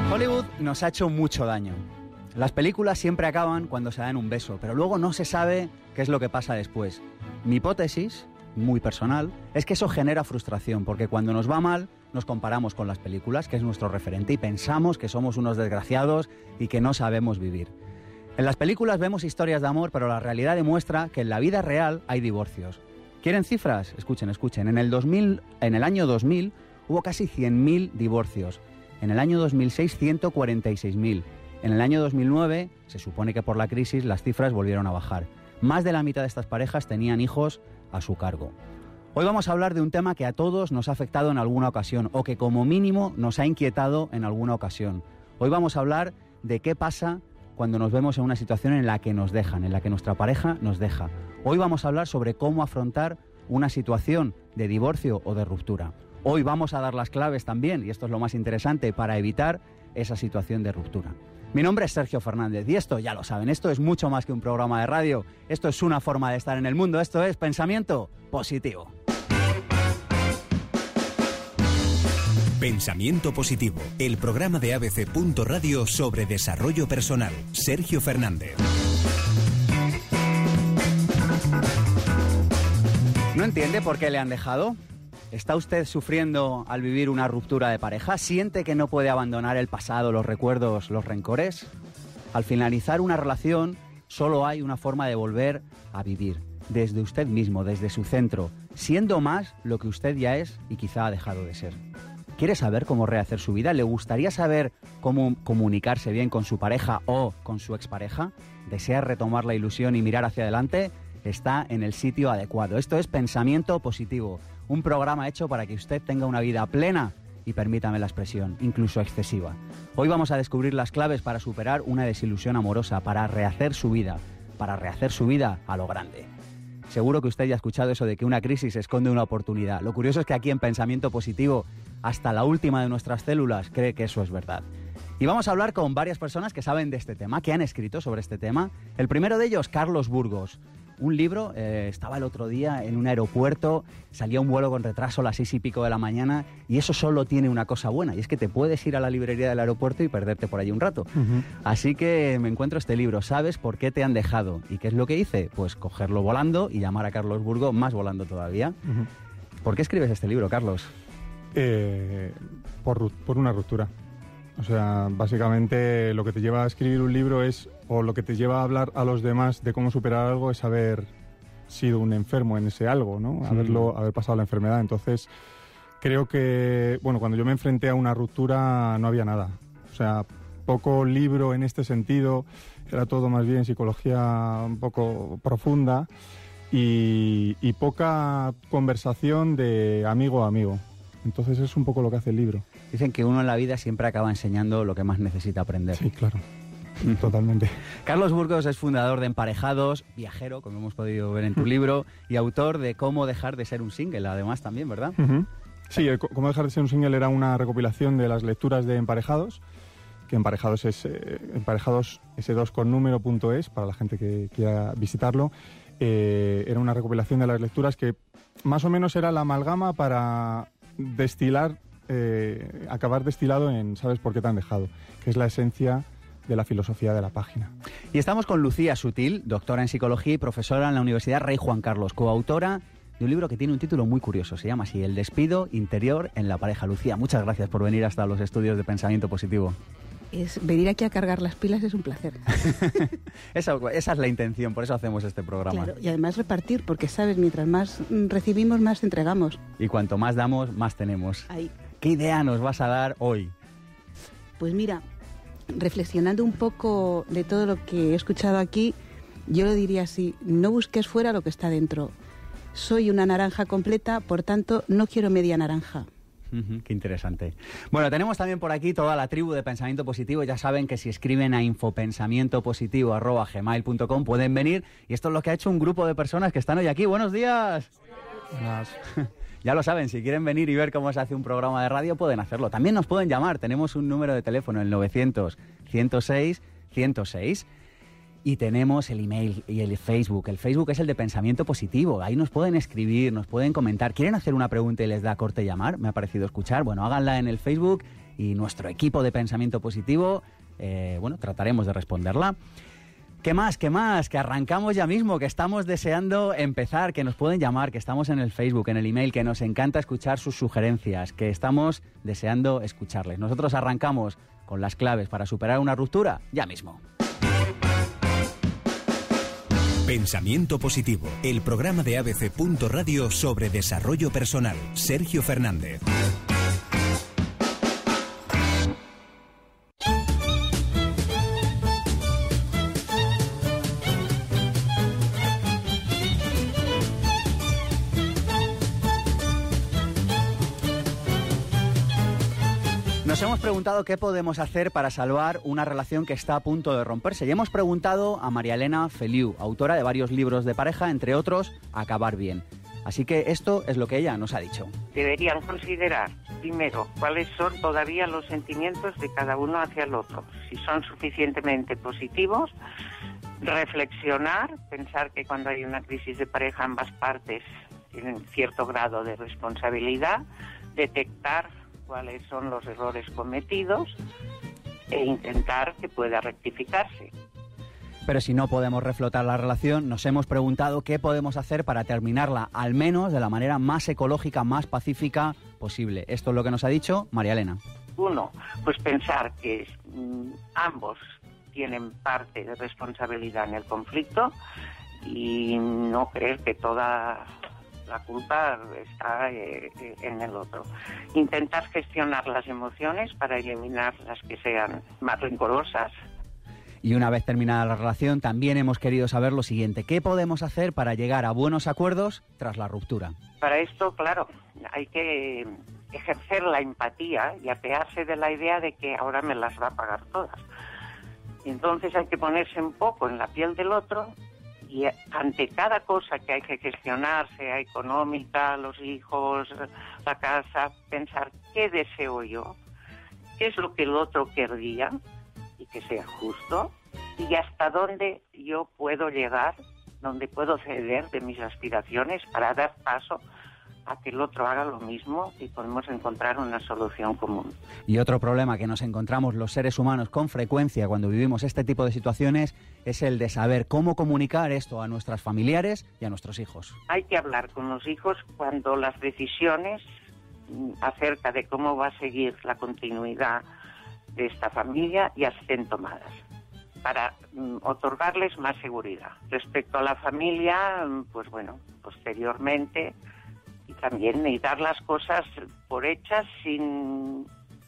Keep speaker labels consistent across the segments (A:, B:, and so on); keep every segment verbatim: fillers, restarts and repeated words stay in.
A: Hollywood nos ha hecho mucho daño. Las películas siempre acaban cuando se dan un beso, pero luego no se sabe qué es lo que pasa después. Mi hipótesis, muy personal, es que eso genera frustración, porque cuando nos va mal nos comparamos con las películas, que es nuestro referente, y pensamos que somos unos desgraciados y que no sabemos vivir. En las películas vemos historias de amor, pero la realidad demuestra que en la vida real hay divorcios. ¿Quieren cifras? Escuchen, escuchen. En el dos mil, en el año dos mil hubo casi cien mil divorcios. En el año dos mil seis, ciento cuarenta y seis mil. En el año dos mil nueve, se supone que por la crisis, las cifras volvieron a bajar. Más de la mitad de estas parejas tenían hijos a su cargo. Hoy vamos a hablar de un tema que a todos nos ha afectado en alguna ocasión, o que como mínimo nos ha inquietado en alguna ocasión. Hoy vamos a hablar de qué pasa cuando nos vemos en una situación en la que nos dejan, en la que nuestra pareja nos deja. Hoy vamos a hablar sobre cómo afrontar una situación de divorcio o de ruptura. Hoy vamos a dar las claves también, y esto es lo más interesante, para evitar esa situación de ruptura. Mi nombre es Sergio Fernández y esto, ya lo saben, esto es mucho más que un programa de radio. Esto es una forma de estar en el mundo, esto es Pensamiento Positivo.
B: Pensamiento Positivo, el programa de A B C punto Radio sobre desarrollo personal. Sergio Fernández.
A: ¿No entiende por qué le han dejado? ¿Está usted sufriendo al vivir una ruptura de pareja? ¿Siente que no puede abandonar el pasado, los recuerdos, los rencores? Al finalizar una relación, solo hay una forma de volver a vivir, desde usted mismo, desde su centro, siendo más lo que usted ya es y quizá ha dejado de ser. ¿Quiere saber cómo rehacer su vida? ¿Le gustaría saber cómo comunicarse bien con su pareja o con su expareja? ¿Desea retomar la ilusión y mirar hacia adelante? Está en el sitio adecuado. Esto es Pensamiento Positivo, un programa hecho para que usted tenga una vida plena y, permítame la expresión, incluso excesiva. Hoy vamos a descubrir las claves para superar una desilusión amorosa, para rehacer su vida, para rehacer su vida a lo grande. Seguro que usted ya ha escuchado eso de que una crisis esconde una oportunidad. Lo curioso es que aquí en Pensamiento Positivo, hasta la última de nuestras células cree que eso es verdad. Y vamos a hablar con varias personas que saben de este tema, que han escrito sobre este tema. El primero de ellos, Carlos Burgos. Un libro, eh, estaba el otro día en un aeropuerto, salía un vuelo con retraso a las seis y pico de la mañana, y eso solo tiene una cosa buena, y es que te puedes ir a la librería del aeropuerto y perderte por allí un rato. Uh-huh. Así que me encuentro este libro, ¿sabes por qué te han dejado? ¿Y qué es lo que hice? Pues cogerlo volando y llamar a Carlos Burgos más volando todavía. Uh-huh. ¿Por qué escribes este libro, Carlos?
C: Eh, por, por una ruptura. O sea, básicamente lo que te lleva a escribir un libro es, o lo que te lleva a hablar a los demás de cómo superar algo es haber sido un enfermo en ese algo, ¿no? Sí. Haberlo, haber pasado la enfermedad. Entonces, creo que, bueno, cuando yo me enfrenté a una ruptura no había nada. O sea, poco libro en este sentido, era todo más bien psicología un poco profunda y, y poca conversación de amigo a amigo. Entonces es un poco lo que hace el libro.
A: Dicen que uno en la vida siempre acaba enseñando lo que más necesita aprender.
C: Sí, claro. Totalmente.
A: Carlos Burgos es fundador de Emparejados, viajero, como hemos podido ver en tu libro, y autor de Cómo dejar de ser un single, además también, ¿verdad?
C: Uh-huh. Sí, el Cómo dejar de ser un single era una recopilación de las lecturas de Emparejados, que Emparejados es eh, emparejados ese dos con número punto es, para la gente que quiera visitarlo. Eh, era una recopilación de las lecturas que más o menos era la amalgama para destilar, eh, acabar destilado en ¿sabes por qué te han dejado? Que es la esencia de la filosofía de la página.
A: Y estamos con Lucía Sutil, doctora en psicología y profesora en la Universidad Rey Juan Carlos, coautora de un libro que tiene un título muy curioso, se llama así, El despido interior en la pareja. Lucía, muchas gracias por venir hasta los estudios de Pensamiento Positivo.
D: Es, venir aquí a cargar las pilas es un placer.
A: esa, esa es la intención, por eso hacemos este programa.
D: Claro, y además repartir, porque sabes, mientras más recibimos, más entregamos.
A: Y cuanto más damos, más tenemos.
D: Ahí.
A: ¿Qué idea nos vas a dar hoy?
D: Pues mira, reflexionando un poco de todo lo que he escuchado aquí, yo lo diría así: no busques fuera lo que está dentro. Soy una naranja completa, por tanto, no quiero media naranja.
A: Uh-huh, qué interesante. Bueno, tenemos también por aquí toda la tribu de Pensamiento Positivo. Ya saben que si escriben a infopensamientopositivo arroba gmail punto com pueden venir. Y esto es lo que ha hecho un grupo de personas que están hoy aquí. ¡Buenos días!
C: Buenas.
A: Ya lo saben, si quieren venir y ver cómo se hace un programa de radio, pueden hacerlo. También nos pueden llamar. Tenemos un número de teléfono, el novecientos, ciento seis, ciento seis. Y tenemos el email y el Facebook. El Facebook es el de Pensamiento Positivo. Ahí nos pueden escribir, nos pueden comentar. ¿Quieren hacer una pregunta y les da corte llamar? Me ha parecido escuchar. Bueno, háganla en el Facebook y nuestro equipo de Pensamiento Positivo, eh, bueno, trataremos de responderla. ¿Qué más? ¿Qué más? Que arrancamos ya mismo, que estamos deseando empezar, que nos pueden llamar, que estamos en el Facebook, en el email, que nos encanta escuchar sus sugerencias, que estamos deseando escucharles. Nosotros arrancamos con las claves para superar una ruptura ya mismo.
B: Pensamiento Positivo, el programa de A B C punto Radio sobre desarrollo personal. Sergio Fernández.
A: Nos hemos preguntado qué podemos hacer para salvar una relación que está a punto de romperse. Y hemos preguntado a María Elena Feliu, autora de varios libros de pareja, entre otros, Acabar bien. Así que esto es lo que ella nos ha dicho.
E: Deberían considerar, primero, cuáles son todavía los sentimientos de cada uno hacia el otro. Si son suficientemente positivos, reflexionar, pensar que cuando hay una crisis de pareja ambas partes tienen cierto grado de responsabilidad, detectar cuáles son los errores cometidos e intentar que pueda rectificarse.
A: Pero si no podemos reflotar la relación, nos hemos preguntado qué podemos hacer para terminarla, al menos de la manera más ecológica, más pacífica posible. Esto es lo que nos ha dicho María Elena.
E: Uno, pues pensar que mm, ambos tienen parte de responsabilidad en el conflicto y no creer que toda la culpa está eh, en el otro. Intentar gestionar las emociones para eliminar las que sean más rencorosas.
A: Y una vez terminada la relación, también hemos querido saber lo siguiente. ¿Qué podemos hacer para llegar a buenos acuerdos tras la ruptura?
E: Para esto, claro, hay que ejercer la empatía y apearse de la idea de que ahora me las va a pagar todas. Entonces hay que ponerse un poco en la piel del otro y ante cada cosa que hay que gestionar, sea económica, los hijos, la casa, pensar qué deseo yo, qué es lo que el otro querría y que sea justo, y hasta dónde yo puedo llegar, dónde puedo ceder de mis aspiraciones para dar paso a que el otro haga lo mismo y podemos encontrar una solución común.
A: Y otro problema que nos encontramos los seres humanos con frecuencia cuando vivimos este tipo de situaciones es el de saber cómo comunicar esto a nuestros familiares y a nuestros hijos.
E: Hay que hablar con los hijos cuando las decisiones acerca de cómo va a seguir la continuidad de esta familia ya estén tomadas, para mm, otorgarles más seguridad. Respecto a la familia, pues bueno, posteriormente, y también y dar las cosas por hechas sin,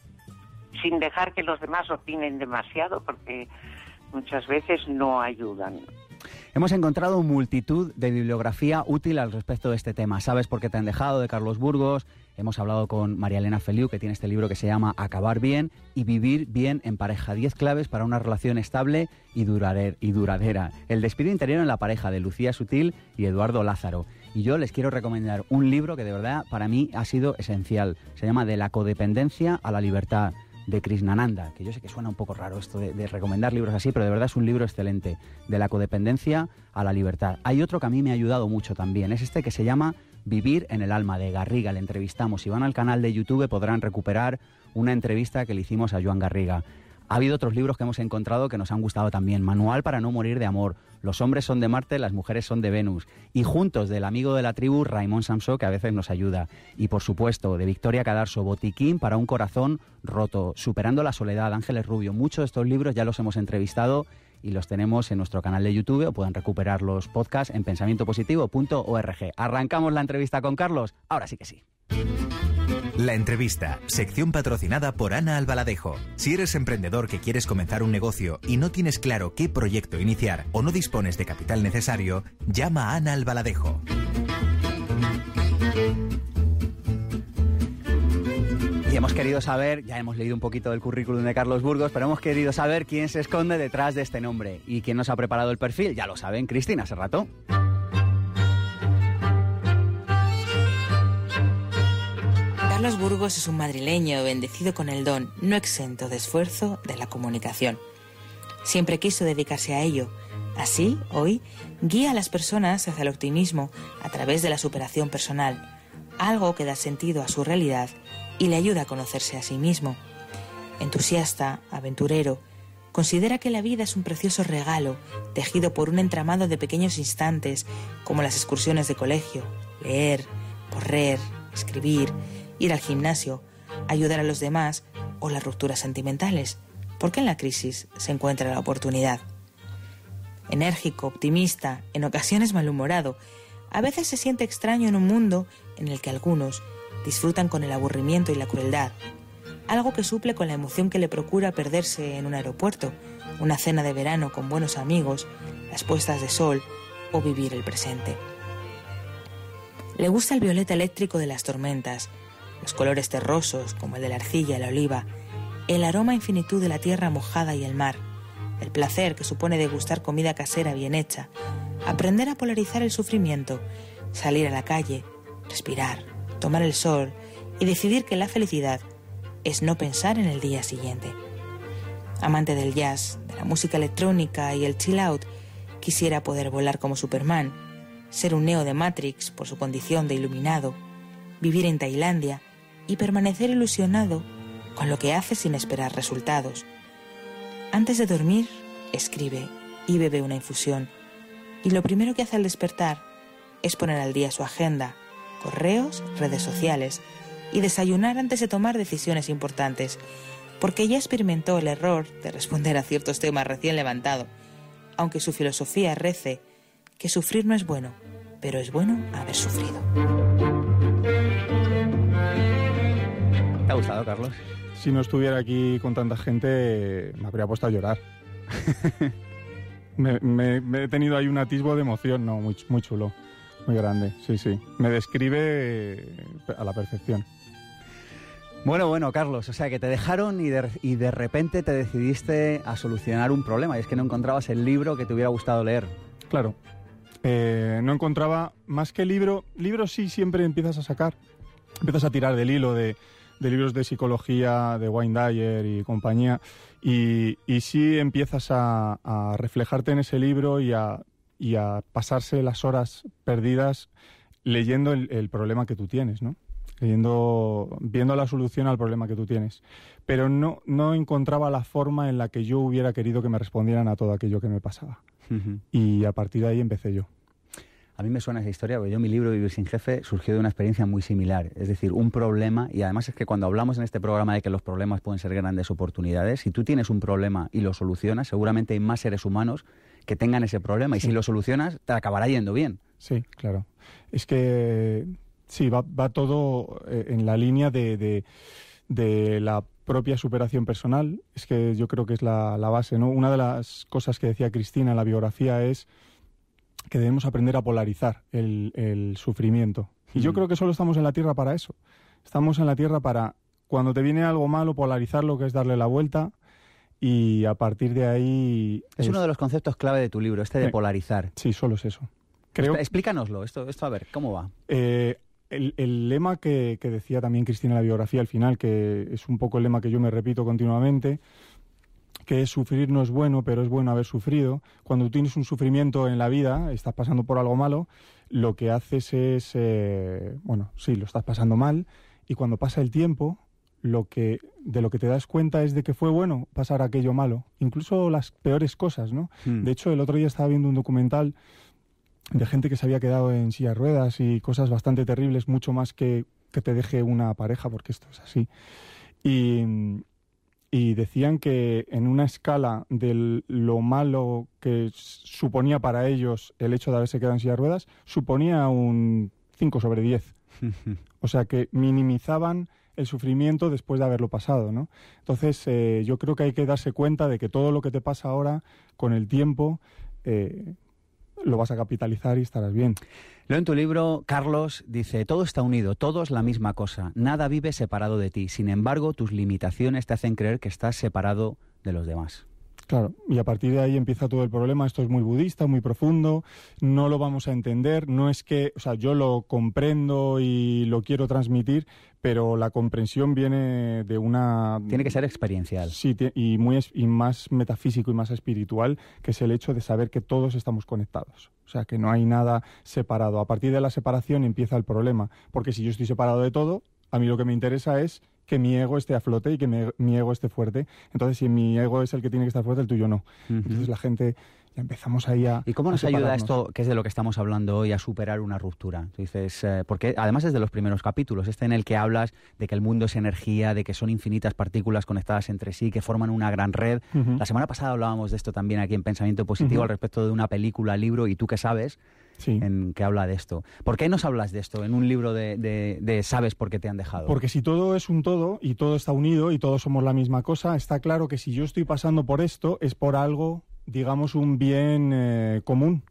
E: sin dejar que los demás opinen demasiado, porque muchas veces no ayudan.
A: Hemos encontrado multitud de bibliografía útil al respecto de este tema. ¿Sabes por qué te han dejado?, de Carlos Burgos. Hemos hablado con María Elena Feliu, que tiene este libro que se llama Acabar bien y vivir bien en pareja. Diez claves para una relación estable y duradera. El despido interior en la pareja, de Lucía Sutil y Eduardo Lázaro. Y yo les quiero recomendar un libro que de verdad para mí ha sido esencial. Se llama De la codependencia a la libertad, de Krishnananda, que yo sé que suena un poco raro esto de, de recomendar libros así, pero de verdad es un libro excelente. De la codependencia a la libertad. Hay otro que a mí me ha ayudado mucho también, es este que se llama Vivir en el alma, de Garriga. Le entrevistamos. Si van al canal de YouTube podrán recuperar una entrevista que le hicimos a Joan Garriga. Ha habido otros libros que hemos encontrado que nos han gustado también. Manual para no morir de amor. Los hombres son de Marte, las mujeres son de Venus. Y Juntos, del amigo de la tribu Raimon Samsó, que a veces nos ayuda. Y por supuesto, de Victoria Cadarso, Botiquín para un corazón roto. Superando la soledad, Ángeles Rubio. Muchos de estos libros ya los hemos entrevistado y los tenemos en nuestro canal de YouTube, o pueden recuperar los podcasts en pensamiento positivo punto org. ¿Arrancamos la entrevista con Carlos? Ahora sí que sí.
B: La entrevista, sección patrocinada por Ana Albaladejo. Si eres emprendedor que quieres comenzar un negocio y no tienes claro qué proyecto iniciar o no dispones de capital necesario, llama a Ana Albaladejo.
A: Y hemos querido saber, ya hemos leído un poquito del currículum de Carlos Burgos, pero hemos querido saber quién se esconde detrás de este nombre. ¿Y quién nos ha preparado el perfil? Ya lo saben, Cristina Serrato.
F: Carlos Burgos es un madrileño bendecido con el don, no exento de esfuerzo, de la comunicación. Siempre quiso dedicarse a ello. Así, hoy, guía a las personas hacia el optimismo a través de la superación personal, algo que da sentido a su realidad y le ayuda a conocerse a sí mismo. Entusiasta, aventurero, considera que la vida es un precioso regalo tejido por un entramado de pequeños instantes como las excursiones de colegio, leer, correr, escribir, ir al gimnasio, ayudar a los demás o las rupturas sentimentales, porque en la crisis se encuentra la oportunidad. Enérgico, optimista, en ocasiones malhumorado, a veces se siente extraño en un mundo en el que algunos disfrutan con el aburrimiento y la crueldad, algo que suple con la emoción que le procura perderse en un aeropuerto, una cena de verano con buenos amigos, las puestas de sol o vivir el presente. Le gusta el violeta eléctrico de las tormentas, los colores terrosos como el de la arcilla y la oliva, el aroma a infinitud de la tierra mojada y el mar, el placer que supone degustar comida casera bien hecha, aprender a polarizar el sufrimiento, salir a la calle, respirar, tomar el sol y decidir que la felicidad es no pensar en el día siguiente. Amante del jazz, de la música electrónica y el chill out, quisiera poder volar como Superman, ser un neo de Matrix por su condición de iluminado, vivir en Tailandia y permanecer ilusionado con lo que hace sin esperar resultados. Antes de dormir, escribe y bebe una infusión, y lo primero que hace al despertar es poner al día su agenda, correos, redes sociales y desayunar antes de tomar decisiones importantes, porque ya experimentó el error de responder a ciertos temas recién levantado, aunque su filosofía rece que sufrir no es bueno, pero es bueno haber sufrido.
A: ¿Te ha gustado, Carlos?
C: Si no estuviera aquí con tanta gente, me habría puesto a llorar. me, me, me he tenido ahí un atisbo de emoción, no, muy, muy chulo, muy grande, sí, sí. Me describe a la perfección.
A: Bueno, bueno, Carlos, o sea que te dejaron y de, y de repente te decidiste a solucionar un problema, y es que no encontrabas el libro que te hubiera gustado leer.
C: Claro, eh, no encontraba más que libro, libros sí siempre empiezas a sacar, empiezas a tirar del hilo de, de libros de psicología, de Wayne Dyer y compañía, y, y sí empiezas a, a reflejarte en ese libro y a, y a pasarse las horas perdidas leyendo el, el problema que tú tienes, ¿no? Leyendo, viendo la solución al problema que tú tienes. Pero no, no encontraba la forma en la que yo hubiera querido que me respondieran a todo aquello que me pasaba. Uh-huh. Y a partir de ahí empecé yo.
A: A mí me suena esa historia, porque yo mi libro Vivir sin jefe surgió de una experiencia muy similar. Es decir, un problema, y además es que cuando hablamos en este programa de que los problemas pueden ser grandes oportunidades, si tú tienes un problema y lo solucionas, seguramente hay más seres humanos que tengan ese problema, y sí. Si lo solucionas, te acabará yendo bien.
C: Sí, claro. Es que sí, va, va todo eh, en la línea de, de, de la propia superación personal. Es que yo creo que es la, la base, ¿no? Una de las cosas que decía Cristina en la biografía es que debemos aprender a polarizar el, el sufrimiento. Y yo creo que solo estamos en la Tierra para eso. Estamos en la Tierra para, cuando te viene algo malo, polarizarlo, que es darle la vuelta, y a partir de ahí...
A: Es, es uno de los conceptos clave de tu libro, este de
C: sí,
A: polarizar.
C: Sí, solo es eso. Creo...
A: Explícanoslo, esto, esto a ver, ¿cómo va?
C: Eh, el, el lema que, que decía también Cristina en la biografía al final, que es un poco el lema que yo me repito continuamente, que es sufrir no es bueno, pero es bueno haber sufrido. Cuando tú tienes un sufrimiento en la vida, estás pasando por algo malo, lo que haces es, eh, bueno, sí, lo estás pasando mal, y cuando pasa el tiempo, lo que de lo que te das cuenta es de que fue bueno pasar aquello malo, incluso las peores cosas, ¿no? Mm. De hecho, el otro día estaba viendo un documental de gente que se había quedado en silla de ruedas y cosas bastante terribles, mucho más que que te deje una pareja, porque esto es así. Y... Y decían que en una escala de lo malo que suponía para ellos el hecho de haberse quedado en silla de ruedas, suponía un cinco sobre diez. O sea, que minimizaban el sufrimiento después de haberlo pasado, ¿no? Entonces, eh, yo creo que hay que darse cuenta de que todo lo que te pasa ahora, con el tiempo, eh, lo vas a capitalizar y estarás bien.
A: Leo en tu libro, Carlos dice, todo está unido, todo es la misma cosa, nada vive separado de ti, sin embargo, tus limitaciones te hacen creer que estás separado de los demás.
C: Claro, y a partir de ahí empieza todo el problema. Esto es muy budista, muy profundo, no lo vamos a entender, no es que, o sea, yo lo comprendo y lo quiero transmitir, pero la comprensión viene de una...
A: Tiene que ser experiencial.
C: Sí, y, muy, y más metafísico y más espiritual, que es el hecho de saber que todos estamos conectados. O sea, que no hay nada separado. A partir de la separación empieza el problema, porque si yo estoy separado de todo, a mí lo que me interesa es que mi ego esté a flote y que mi, mi ego esté fuerte. Entonces, si mi ego es el que tiene que estar fuerte, el tuyo no. Uh-huh. Entonces la gente... Ya empezamos ahí a...
A: ¿Y cómo nos ayuda esto, que es de lo que estamos hablando hoy, a superar una ruptura? Tú dices, eh, porque además es de los primeros capítulos, este en el que hablas de que el mundo es energía, de que son infinitas partículas conectadas entre sí, que forman una gran red. Uh-huh. La semana pasada hablábamos de esto también aquí en Pensamiento Positivo, uh-huh, al respecto de una película, libro, y tú qué sabes, sí, en que habla de esto. ¿Por qué nos hablas de esto en un libro de, de, de Sabes por qué te han dejado?
C: Porque si todo es un todo y todo está unido y todos somos la misma cosa, está claro que si yo estoy pasando por esto es por algo... digamos, un bien eh, común,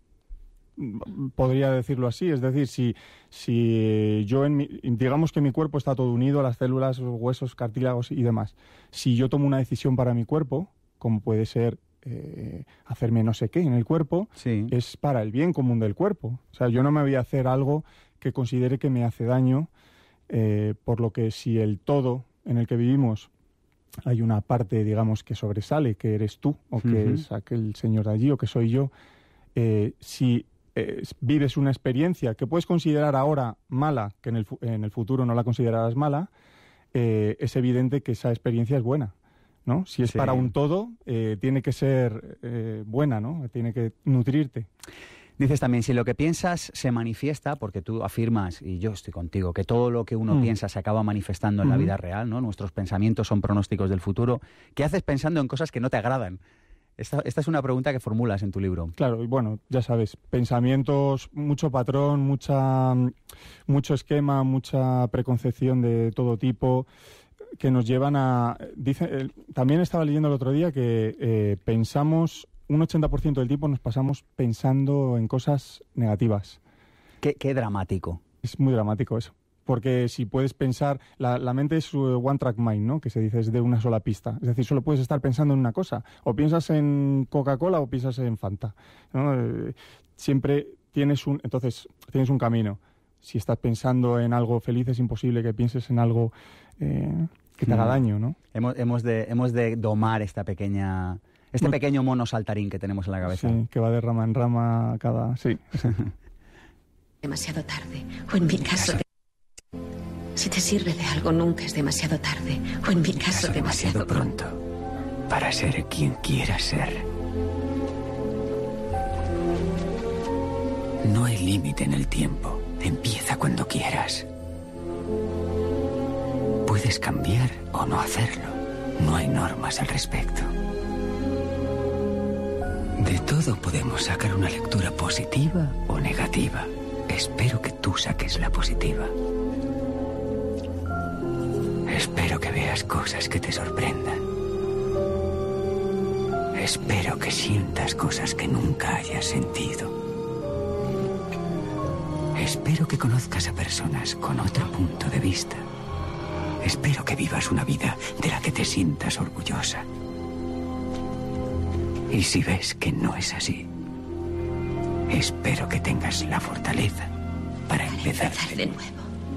C: podría decirlo así. Es decir, si, si yo, en mi, digamos que mi cuerpo está todo unido, las células, los huesos, cartílagos y demás. Si yo tomo una decisión para mi cuerpo, como puede ser eh, hacerme no sé qué en el cuerpo, sí, es para el bien común del cuerpo. O sea, yo no me voy a hacer algo que considere que me hace daño, eh, por lo que si el todo en el que vivimos hay una parte, digamos, que sobresale, que eres tú, o que uh-huh, es aquel señor de allí, o que soy yo. Eh, si eh, vives una experiencia que puedes considerar ahora mala, que en el, en el futuro no la considerarás mala, eh, es evidente que esa experiencia es buena, ¿no? Si es sí, para un todo, eh, tiene que ser eh, buena, ¿no? Tiene que nutrirte.
A: Dices también, si lo que piensas se manifiesta, porque tú afirmas, y yo estoy contigo, que todo lo que uno mm. piensa se acaba manifestando en mm. la vida real, ¿no? Nuestros pensamientos son pronósticos del futuro. ¿Qué haces pensando en cosas que no te agradan? Esta, esta es una pregunta que formulas en tu libro.
C: Claro, y bueno, ya sabes, pensamientos, mucho patrón, mucha, mucho esquema, mucha preconcepción de todo tipo, que nos llevan a... Dice, eh, también estaba leyendo el otro día que eh, pensamos... un ochenta por ciento del tiempo nos pasamos pensando en cosas negativas.
A: Qué, qué dramático.
C: Es muy dramático eso. Porque si puedes pensar... La, la mente es one track mind, ¿no? Que se dice, es de una sola pista. Es decir, solo puedes estar pensando en una cosa. O piensas en Coca-Cola o piensas en Fanta, ¿no? Eh, siempre tienes un... Entonces, tienes un camino. Si estás pensando en algo feliz, es imposible que pienses en algo eh, que te haga daño, ¿no?
A: Hemos, hemos, de, hemos de domar esta pequeña... Este no, pequeño mono saltarín que tenemos en la cabeza.
C: Sí, que va de rama en rama cada... Sí.
G: Demasiado tarde. O en mi caso... De... Si te sirve de algo, nunca es demasiado tarde. O en mi caso, caso demasiado, demasiado pronto.
H: Para ser quien quieras ser. No hay límite en el tiempo. Empieza cuando quieras. Puedes cambiar o no hacerlo. No hay normas al respecto. De todo podemos sacar una lectura positiva o negativa. Espero que tú saques la positiva. Espero que veas cosas que te sorprendan. Espero que sientas cosas que nunca hayas sentido. Espero que conozcas a personas con otro punto de vista. Espero que vivas una vida de la que te sientas orgullosa. Y si ves que no es así, espero que tengas la fortaleza para empezar de nuevo.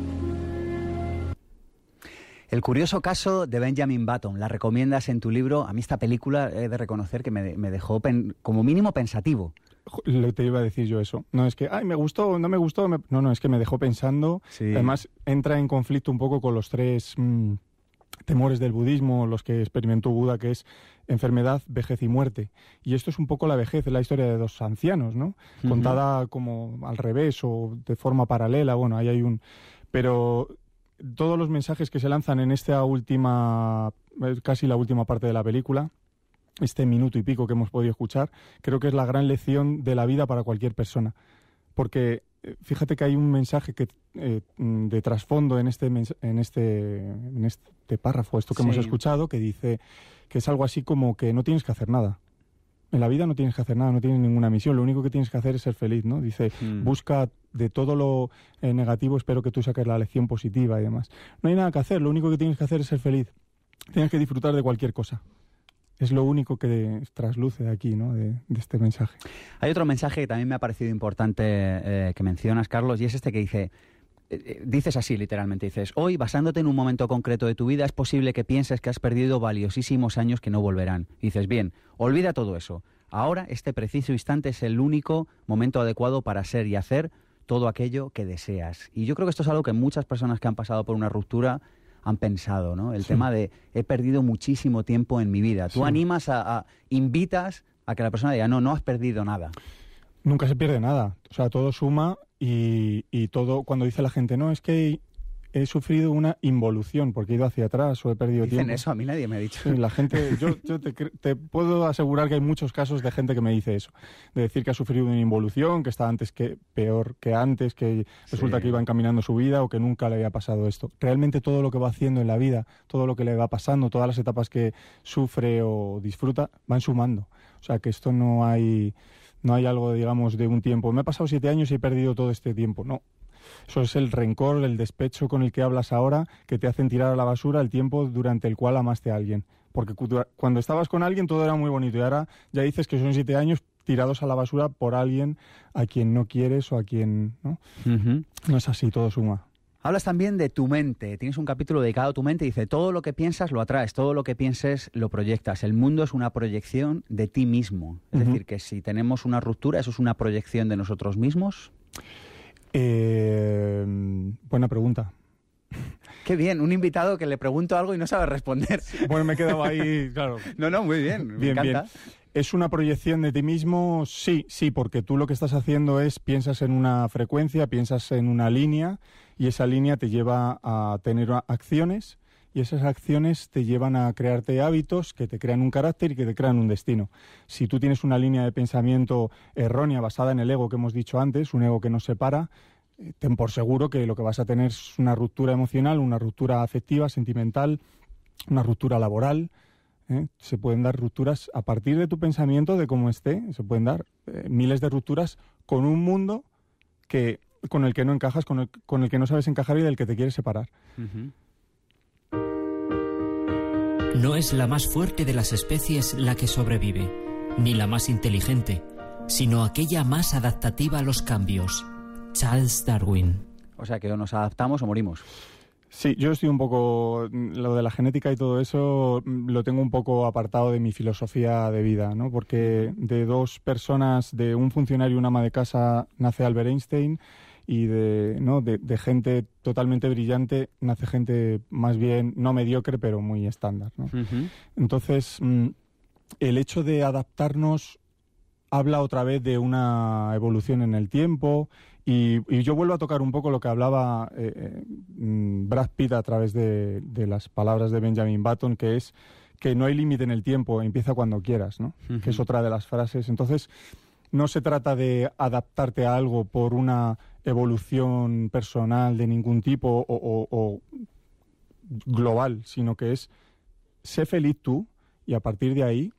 A: El curioso caso de Benjamin Button, la recomiendas en tu libro. A mí esta película he de reconocer que me, me dejó pen, como mínimo pensativo.
C: Le te iba a decir yo eso. No es que, ay, me gustó, no me gustó. Me... No, no, es que me dejó pensando. Sí. Además, entra en conflicto un poco con los tres... Mmm, temores del budismo, los que experimentó Buda, que es enfermedad, vejez y muerte. Y esto es un poco la vejez, la historia de dos ancianos, ¿no? Uh-huh. Contada como al revés o de forma paralela. Bueno, ahí hay un... Pero todos los mensajes que se lanzan en esta última, casi la última parte de la película, este minuto y pico que hemos podido escuchar, creo que es la gran lección de la vida para cualquier persona. Porque fíjate que hay un mensaje que eh, de trasfondo en este, en este en este párrafo, esto que sí. hemos escuchado, que dice que es algo así como que no tienes que hacer nada. En la vida no tienes que hacer nada, no tienes ninguna misión, lo único que tienes que hacer es ser feliz, ¿no? Dice, mm. busca de todo lo eh, negativo, espero que tú saques la lección positiva y demás. No hay nada que hacer, lo único que tienes que hacer es ser feliz. Tienes que disfrutar de cualquier cosa. Es lo único que trasluce de aquí, ¿no? De, de este mensaje.
A: Hay otro mensaje que también me ha parecido importante eh, que mencionas, Carlos, y es este que dice, eh, dices así literalmente, dices, hoy, basándote en un momento concreto de tu vida, es posible que pienses que has perdido valiosísimos años que no volverán. Y dices, bien, olvida todo eso. Ahora, este preciso instante es el único momento adecuado para ser y hacer todo aquello que deseas. Y yo creo que esto es algo que muchas personas que han pasado por una ruptura han pensado, ¿no? El
C: Sí.
A: tema de he perdido muchísimo tiempo en mi vida. Tú
C: Sí.
A: animas a, a, invitas a que la persona diga, no, no has perdido nada.
C: Nunca se pierde nada. O sea, todo suma y, y todo, cuando dice la gente, no, es que he sufrido una involución porque he ido hacia atrás o he perdido
A: Dicen
C: tiempo.
A: eso, a mí nadie me ha dicho.
C: Sí, la gente, yo, yo te, cre- te puedo asegurar que hay muchos casos de gente que me dice eso, de decir que ha sufrido una involución, que está antes que peor que antes, que resulta
A: Sí.
C: que iba encaminando su vida o que nunca le había pasado esto. Realmente todo lo que va haciendo en la vida, todo lo que le va pasando, todas las etapas que sufre o disfruta, van sumando. O sea, que esto no hay, no hay algo, digamos, de un tiempo. Me he pasado siete años y he perdido todo este tiempo. No. Eso es el rencor, el despecho con el que hablas ahora, que te hacen tirar a la basura el tiempo durante el cual amaste a alguien. Porque cu- cuando estabas con alguien todo era muy bonito y ahora ya dices que son siete años tirados a la basura por alguien a quien no quieres o a quien... No,
A: Ujú.
C: no es así, todo suma.
A: Hablas también de tu mente. Tienes un capítulo dedicado a tu mente y dice, todo lo que piensas lo atraes, todo lo que pienses lo proyectas. El mundo es una proyección de ti mismo. Es
C: Ujú.
A: decir, que si tenemos una ruptura, ¿eso es una proyección de nosotros mismos?
C: Eh, buena pregunta.
A: Qué bien, un invitado que le pregunto algo y no sabe responder.
C: Bueno, me he quedado ahí, claro.
A: No, no, muy bien, me
C: Bien,
A: encanta.
C: bien. ¿Es una proyección de ti mismo? Sí, sí, porque tú lo que estás haciendo es, piensas en una frecuencia, piensas en una línea y esa línea te lleva a tener a- acciones y esas acciones te llevan a crearte hábitos que te crean un carácter y que te crean un destino. Si tú tienes una línea de pensamiento errónea basada en el ego que hemos dicho antes, un ego que nos separa, eh, ten por seguro que lo que vas a tener es una ruptura emocional, una ruptura afectiva, sentimental, una ruptura laboral. ¿eh? Se pueden dar rupturas a partir de tu pensamiento, de cómo esté, se pueden dar eh, miles de rupturas con un mundo que con el que no encajas, con el, con el que no sabes encajar y del que te quieres separar.
A: Ujú.
I: No es la más fuerte de las especies la que sobrevive, ni la más inteligente, sino aquella más adaptativa a los cambios. Charles Darwin.
A: O sea, que o nos adaptamos o morimos.
C: Sí, yo estoy un poco, lo de la genética y todo eso mm, lo tengo un poco apartado de mi filosofía de vida, ¿no? Porque de dos personas, de un funcionario y un ama de casa, nace Albert Einstein y de, ¿no? de, de gente totalmente brillante nace gente más bien no mediocre, pero muy estándar, ¿no?
A: Ujú.
C: Entonces, mm, el hecho de adaptarnos habla otra vez de una evolución en el tiempo y, y yo vuelvo a tocar un poco lo que hablaba eh, eh, mm, Brad Pitt a través de, de las palabras de Benjamin Button, que es que no hay límite en el tiempo, empieza cuando quieras, ¿no?
A: Ujú.
C: Que es otra de las frases. Entonces, no se trata de adaptarte a algo por una evolución personal de ningún tipo o, o- o global, sino que es sé feliz tú y a partir de ahí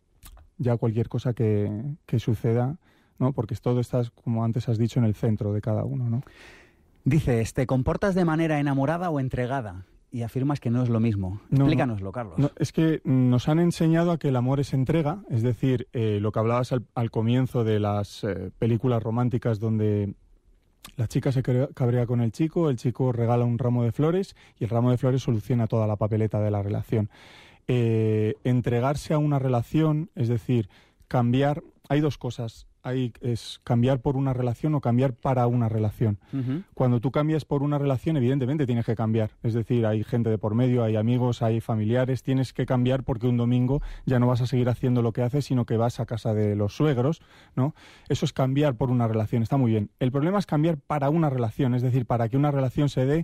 C: ya cualquier cosa que, que suceda, ¿no? Porque todo está, como antes has dicho, en el centro de cada uno, ¿no?
A: Dices, ¿te comportas de manera enamorada o entregada? Y afirmas que no es lo mismo.
C: No,
A: Explícanoslo, Carlos.
C: No, es que nos han enseñado a que el amor es entrega, es decir, eh, lo que hablabas al, al comienzo de las eh, películas románticas donde la chica se cre- cabrea con el chico, el chico regala un ramo de flores y el ramo de flores soluciona toda la papeleta de la relación. Eh, entregarse a una relación, es decir, cambiar, hay dos cosas, hay, es cambiar por una relación o cambiar para una relación.
A: Ujú.
C: Cuando tú cambias por una relación, evidentemente tienes que cambiar. Es decir, hay gente de por medio, hay amigos, hay familiares. Tienes que cambiar porque un domingo ya no vas a seguir haciendo lo que haces, sino que vas a casa de los suegros, ¿no? Eso es cambiar por una relación, está muy bien. El problema es cambiar para una relación, es decir, para que una relación se dé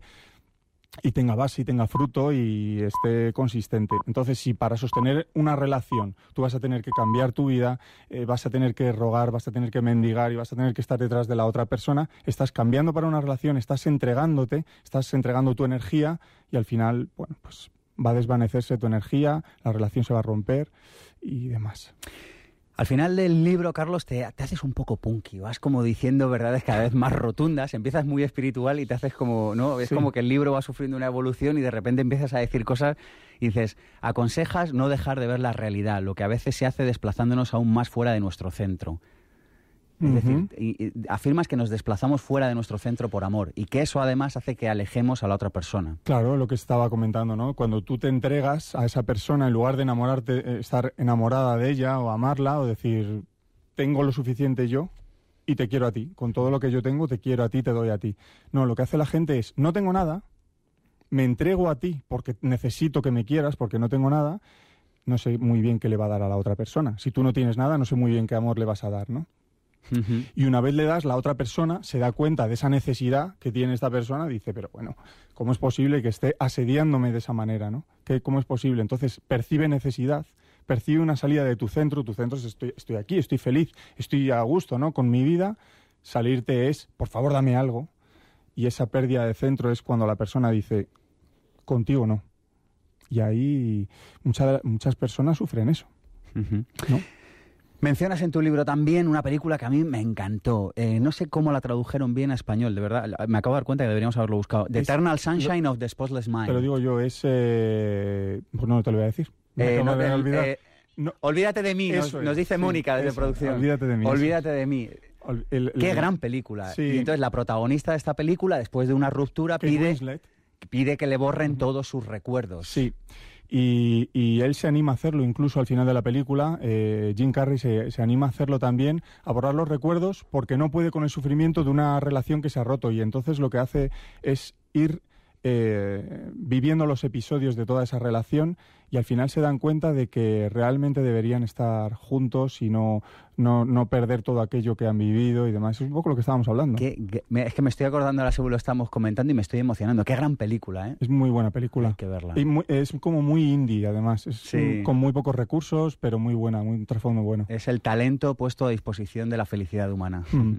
C: y tenga base y tenga fruto y esté consistente. Entonces, si para sostener una relación tú vas a tener que cambiar tu vida, eh, vas a tener que rogar, vas a tener que mendigar y vas a tener que estar detrás de la otra persona, estás cambiando para una relación, estás entregándote, estás entregando tu energía y al final, bueno, pues va a desvanecerse tu energía, la relación se va a romper y demás.
A: Al final del libro, Carlos, te, te haces un poco punky, vas como diciendo verdades cada vez más rotundas, empiezas muy espiritual y te haces como, ¿no? Es
C: Sí.
A: como que el libro va sufriendo una evolución y de repente empiezas a decir cosas y dices, aconsejas no dejar de ver la realidad, lo que a veces se hace desplazándonos aún más fuera de nuestro centro. Es
C: Ujú.
A: decir, y- y afirmas que nos desplazamos fuera de nuestro centro por amor y que eso además hace que alejemos a la otra persona.
C: Claro, lo que estaba comentando, ¿no? Cuando tú te entregas a esa persona, en lugar de enamorarte, eh, estar enamorada de ella o amarla o decir, tengo lo suficiente yo y te quiero a ti. Con todo lo que yo tengo, te quiero a ti, te doy a ti. No, lo que hace la gente es, no tengo nada, me entrego a ti porque necesito que me quieras, porque no tengo nada, no sé muy bien qué le va a dar a la otra persona. Si tú no tienes nada, no sé muy bien qué amor le vas a dar, ¿no? Uh-huh. Y una vez le das, la otra persona se da cuenta de esa necesidad que tiene esta persona, dice, pero bueno, ¿cómo es posible que esté asediándome de esa manera, ¿no? ¿Qué, ¿Cómo es posible? Entonces percibe necesidad, percibe una salida de tu centro, tu centro es estoy, estoy aquí, estoy feliz, estoy a gusto, ¿no? Con mi vida, salirte es, por favor, dame algo. Y esa pérdida de centro es cuando la persona dice, contigo no. Y ahí muchas, muchas personas sufren eso, uh-huh. ¿no?
A: Mencionas en tu libro también una película que a mí me encantó. Eh, no sé cómo la tradujeron bien a español, de verdad. Me acabo de dar cuenta que deberíamos haberlo buscado. The es, Eternal Sunshine lo, of the Spotless Mind.
C: Te lo digo yo, es... Eh, pues no te lo voy a decir.
A: Eh, no, de olvidar. Eh, no. Olvídate de mí, nos, nos dice sí, Mónica desde eso, producción.
C: Olvídate de mí.
A: Olvídate de mí. El, el, Qué el, gran película. Sí. Y entonces la protagonista de esta película, después de una ruptura, pide, pide que le borren uh-huh. todos sus recuerdos.
C: Sí. Y, y él se anima a hacerlo, incluso al final de la película, eh, Jim Carrey se, se anima a hacerlo también, a borrar los recuerdos porque no puede con el sufrimiento de una relación que se ha roto, y entonces lo que hace es ir eh, viviendo los episodios de toda esa relación, y al final se dan cuenta de que realmente deberían estar juntos y no, no, no perder todo aquello que han vivido y demás. Es un poco lo que estábamos hablando.
A: ¿Qué, qué, es que me estoy acordando ahora según lo estamos comentando y me estoy emocionando. Qué gran película, ¿eh?
C: Es muy buena película.
A: Hay que verla.
C: Y muy, es como muy indie, además. Es
A: sí.
C: un, con muy pocos recursos, pero muy buena, muy, un trasfondo bueno.
A: Es el talento puesto a disposición de la felicidad humana.
C: Mm.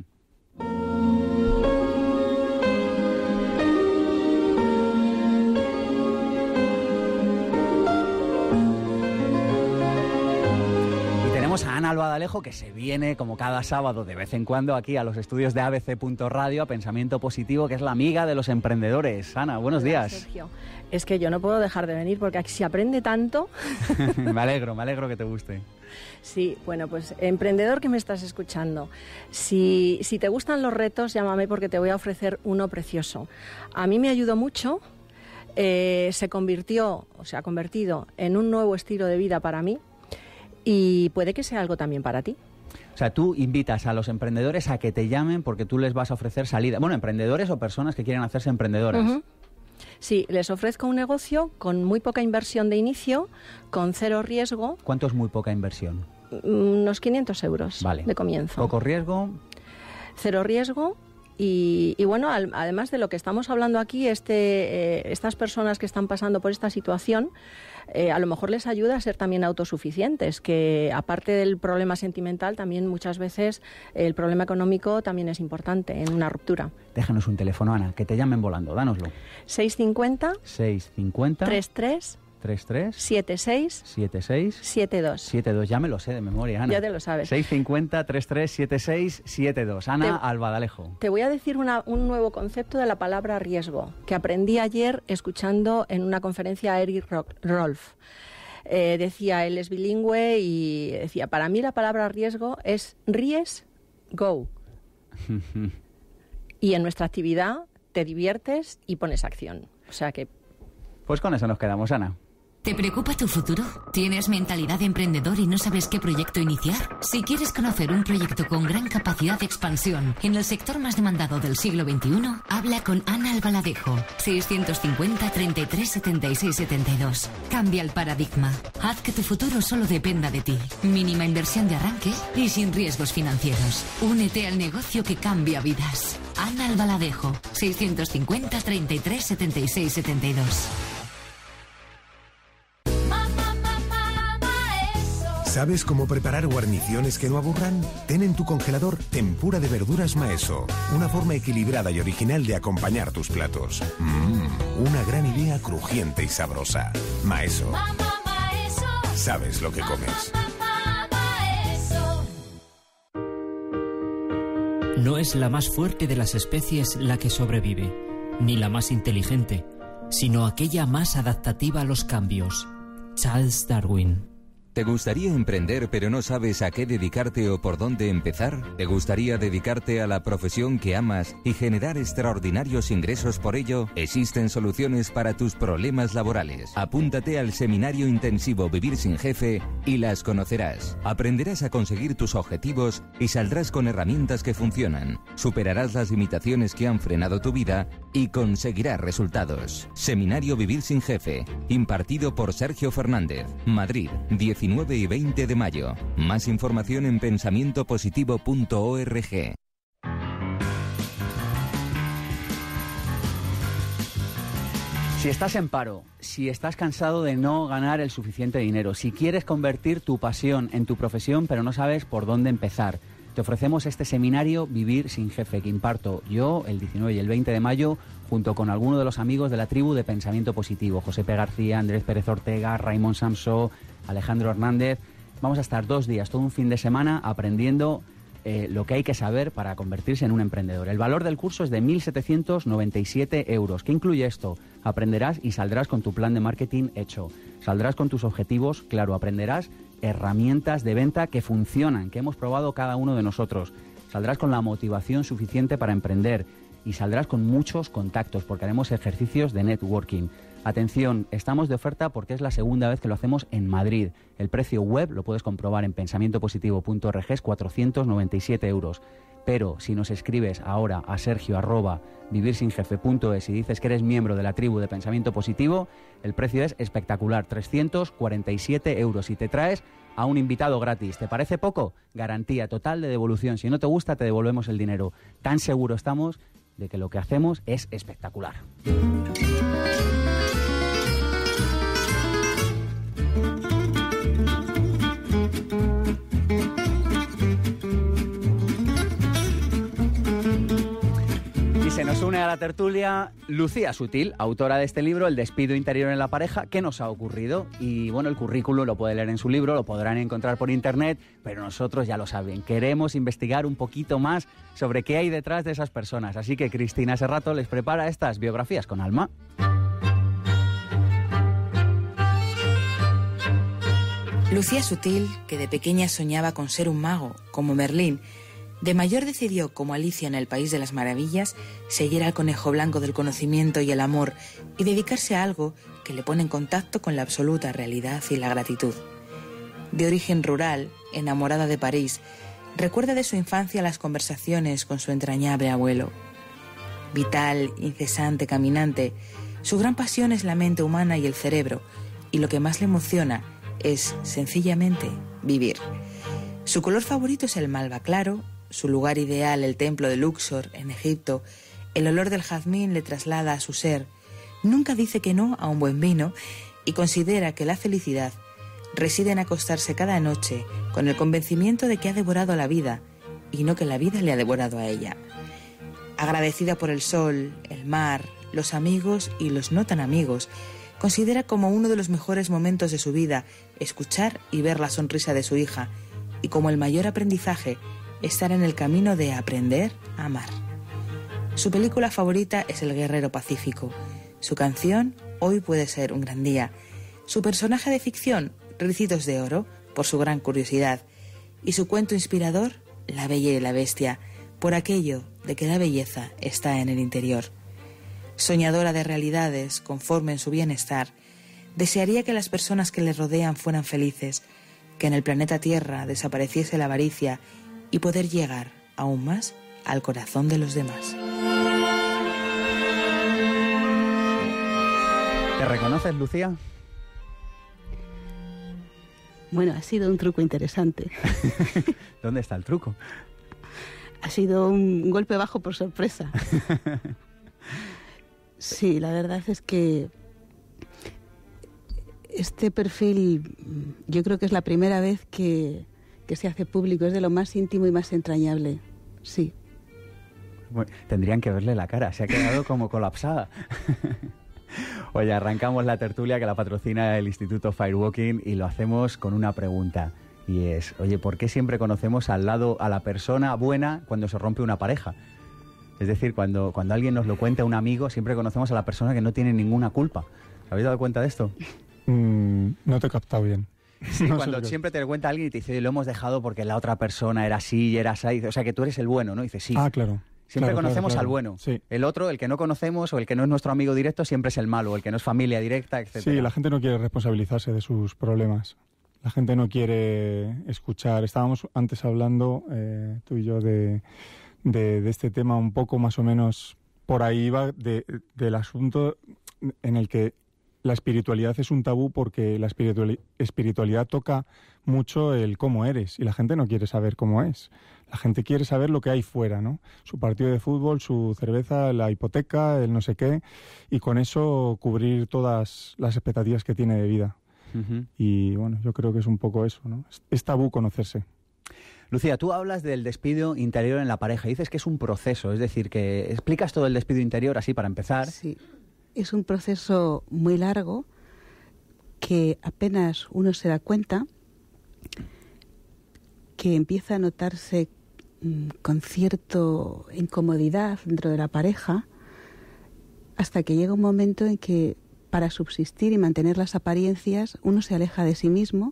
A: A Ana Albaladejo, que se viene como cada sábado de vez en cuando aquí a los estudios de A B C punto radio, a Pensamiento Positivo, que es la amiga de los emprendedores. Ana, buenos
J: Hola,
A: días.
J: Sergio. Es que yo no puedo dejar de venir porque aquí se aprende tanto.
A: Me alegro, me alegro que te guste.
J: Sí, bueno, pues emprendedor que me estás escuchando, si, si te gustan los retos, llámame porque te voy a ofrecer uno precioso. A mí me ayudó mucho, eh, se convirtió, o se ha convertido en un nuevo estilo de vida para mí. Y puede que sea algo también para ti.
A: O sea, tú invitas a los emprendedores a que te llamen porque tú les vas a ofrecer salida. Bueno, emprendedores o personas que quieren hacerse emprendedoras.
J: Uh-huh. Sí, les ofrezco un negocio con muy poca inversión de inicio, con cero riesgo.
A: ¿Cuánto es muy poca inversión?
J: Unos quinientos euros
A: vale.
J: de comienzo.
A: ¿Poco riesgo?
J: Cero riesgo. Y, y bueno, al, además de lo que estamos hablando aquí, este, eh, estas personas que están pasando por esta situación, eh, a lo mejor les ayuda a ser también autosuficientes, que aparte del problema sentimental, también muchas veces el problema económico también es importante en una ruptura.
A: Déjanos un teléfono, Ana, que te llamen volando, dánoslo.
J: seis cincuenta
A: seis cincuenta
J: treinta y tres
A: treinta y tres
J: setenta y seis
A: setenta y seis
J: setenta y dos.
A: setenta y dos, ya me lo sé de memoria, Ana.
J: Ya te lo sabes.
A: seis cincuenta treinta y tres setenta y seis setenta y dos. Ana te, Albaladejo.
J: Te voy a decir una, un nuevo concepto de la palabra riesgo, que aprendí ayer escuchando en una conferencia a Eric Rolf. Eh, decía, él es bilingüe y decía, para mí la palabra riesgo es ries, go. Y en nuestra actividad te diviertes y pones acción. O sea que...
A: Pues con eso nos quedamos, Ana.
K: ¿Te preocupa tu futuro? ¿Tienes mentalidad de emprendedor y no sabes qué proyecto iniciar? Si quieres conocer un proyecto con gran capacidad de expansión en el sector más demandado del siglo veintiuno, habla con Ana Albaladejo. seiscientos cincuenta treinta y tres setenta y seis setenta y dos. Cambia el paradigma. Haz que tu futuro solo dependa de ti. Mínima inversión de arranque y sin riesgos financieros. Únete al negocio que cambia vidas. Ana Albaladejo. seiscientos cincuenta treinta y tres setenta y seis setenta y dos.
L: ¿Sabes cómo preparar guarniciones que no aburran? Ten en tu congelador tempura de verduras Maeso, una forma equilibrada y original de acompañar tus platos. Mmm, una gran idea crujiente y sabrosa. Maeso. Sabes lo que comes.
I: No es la más fuerte de las especies la que sobrevive, ni la más inteligente, sino aquella más adaptativa a los cambios. Charles Darwin.
M: ¿Te gustaría emprender pero no sabes a qué dedicarte o por dónde empezar? ¿Te gustaría dedicarte a la profesión que amas y generar extraordinarios ingresos por ello? Existen soluciones para tus problemas laborales. Apúntate al seminario intensivo Vivir sin Jefe y las conocerás. Aprenderás a conseguir tus objetivos y saldrás con herramientas que funcionan. Superarás las limitaciones que han frenado tu vida y y conseguirás resultados. Seminario Vivir sin Jefe, impartido por Sergio Fernández. Madrid, diecinueve y veinte de mayo. Más información en pensamiento positivo punto org.
A: Si estás en paro, si estás cansado de no ganar el suficiente dinero, si quieres convertir tu pasión en tu profesión pero no sabes por dónde empezar, te ofrecemos este seminario Vivir sin Jefe que imparto yo el diecinueve y el veinte de mayo junto con algunos de los amigos de la tribu de Pensamiento Positivo, José P. García, Andrés Pérez Ortega, Raymond Samsó, Alejandro Hernández. Vamos a estar dos días, todo un fin de semana aprendiendo Eh, lo que hay que saber para convertirse en un emprendedor. El valor del curso es de mil setecientos noventa y siete euros. ¿Qué incluye esto? Aprenderás y saldrás con tu plan de marketing hecho. Saldrás con tus objetivos, claro, aprenderás herramientas de venta que funcionan, que hemos probado cada uno de nosotros. Saldrás con la motivación suficiente para emprender y saldrás con muchos contactos porque haremos ejercicios de networking. Atención, estamos de oferta porque es la segunda vez que lo hacemos en Madrid. El precio web lo puedes comprobar en pensamiento positivo punto org, es cuatrocientos noventa y siete euros. Pero si nos escribes ahora a sergio arroba vivirsinjefe punto es y dices que eres miembro de la tribu de Pensamiento Positivo, el precio es espectacular, trescientos cuarenta y siete euros y te traes a un invitado gratis. ¿Te parece poco? Garantía total de devolución. Si no te gusta, te devolvemos el dinero. Tan seguro estamos de que lo que hacemos es espectacular. Y se nos une a la tertulia Lucía Sutil, autora de este libro, El despido interior en la pareja. ¿Qué nos ha ocurrido? Y bueno, el currículum lo puede leer en su libro, lo podrán encontrar por internet, pero nosotros ya lo saben, queremos investigar un poquito más sobre qué hay detrás de esas personas. Así que Cristina Serrato les prepara estas biografías con alma.
F: Lucía Sutil, que de pequeña soñaba con ser un mago, como Merlín, de mayor decidió, como Alicia en el País de las Maravillas, seguir al conejo blanco del conocimiento y el amor y dedicarse a algo que le pone en contacto con la absoluta realidad y la gratitud. De origen rural, enamorada de París, recuerda de su infancia las conversaciones con su entrañable abuelo. Vital, incesante, caminante, su gran pasión es la mente humana y el cerebro, y lo que más le emociona es, sencillamente, vivir. Su color favorito es el malva claro, su lugar ideal el templo de Luxor, en Egipto. El olor del jazmín le traslada a su ser. Nunca dice que no a un buen vino y considera que la felicidad reside en acostarse cada noche con el convencimiento de que ha devorado la vida y no que la vida le ha devorado a ella. Agradecida por el sol, el mar, los amigos y los no tan amigos, considera como uno de los mejores momentos de su vida escuchar y ver la sonrisa de su hija y como el mayor aprendizaje estar en el camino de aprender a amar. Su película favorita es El Guerrero Pacífico. Su canción, Hoy puede ser un gran día. Su personaje de ficción, Ricitos de Oro, por su gran curiosidad. Y su cuento inspirador, La Bella y la Bestia, por aquello de que la belleza está en el interior. Soñadora de realidades, conforme en su bienestar, desearía que las personas que le rodean fueran felices, que en el planeta Tierra desapareciese la avaricia y poder llegar aún más al corazón de los demás.
A: ¿Te reconoces, Lucía?
D: Bueno, ha sido un truco interesante.
A: ¿Dónde está el truco?
D: Ha sido un golpe bajo por sorpresa. Sí, la verdad es que este perfil yo creo que es la primera vez que, que se hace público, es de lo más íntimo y más entrañable, sí.
A: Bueno, tendrían que verle la cara, se ha quedado como colapsada. Oye, arrancamos la tertulia que la patrocina el Instituto Firewalking y lo hacemos con una pregunta. Y es, oye, ¿por qué siempre conocemos al lado a la persona buena cuando se rompe una pareja? Es decir, cuando, cuando alguien nos lo cuenta, un amigo, siempre conocemos a la persona que no tiene ninguna culpa. ¿Te habéis dado cuenta de esto?
C: Mm, no te he captado bien.
A: Sí,
C: no
A: cuando siempre te lo cuenta alguien y te dice, oye, lo hemos dejado porque la otra persona era así y era así. O sea, que tú eres el bueno, ¿no? Y dices, sí.
C: Ah, claro.
A: Siempre
C: claro,
A: conocemos
C: claro, claro.
A: al bueno.
C: Sí.
A: El otro, el que no conocemos o el que no es nuestro amigo directo, siempre es el malo, el que no es familia directa, etcétera.
C: Sí, la gente no quiere responsabilizarse de sus problemas. La gente no quiere escuchar. Estábamos antes hablando, eh, tú y yo, de, de, de este tema un poco más o menos por ahí va de, del asunto en el que la espiritualidad es un tabú, porque la espirituali- espiritualidad toca mucho el cómo eres, y la gente no quiere saber cómo es. La gente quiere saber lo que hay fuera, ¿no? Su partido de fútbol, su cerveza, la hipoteca, el no sé qué, y con eso cubrir todas las expectativas que tiene de vida. Uh-huh. Y bueno, yo creo que es un poco eso, ¿no? Es, es tabú conocerse.
A: Lucía, tú hablas del despido interior en la pareja. Dices que es un proceso, es decir, que explicas todo el despido interior así para empezar.
D: Sí, es un proceso muy largo que apenas uno se da cuenta, que empieza a notarse mmm, con cierta incomodidad dentro de la pareja, hasta que llega un momento en que para subsistir y mantener las apariencias uno se aleja de sí mismo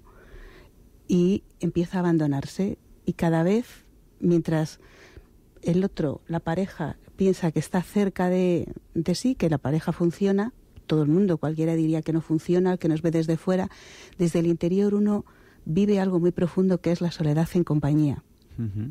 D: y empieza a abandonarse. Y cada vez, mientras el otro, la pareja, piensa que está cerca de, de sí, que la pareja funciona, todo el mundo, cualquiera diría que no funciona, que nos ve desde fuera, desde el interior uno vive algo muy profundo que es la soledad en compañía. Uh-huh.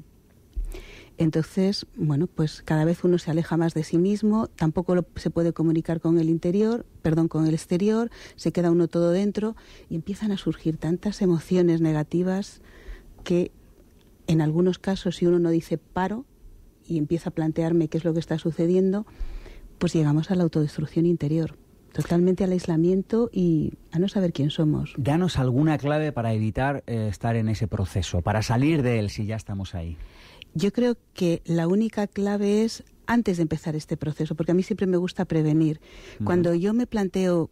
D: Entonces, bueno, pues cada vez uno se aleja más de sí mismo, tampoco lo, se puede comunicar con el interior, perdón, con el exterior, se queda uno todo dentro y empiezan a surgir tantas emociones negativas que en algunos casos, si uno no dice paro y empieza a plantearme qué es lo que está sucediendo, pues llegamos a la autodestrucción interior, totalmente al aislamiento y a no saber quién somos.
A: Danos alguna clave para evitar eh, estar en ese proceso, para salir de él si ya estamos ahí.
D: Yo creo que la única clave es antes de empezar este proceso, porque a mí siempre me gusta prevenir. Uh-huh. Cuando yo me planteo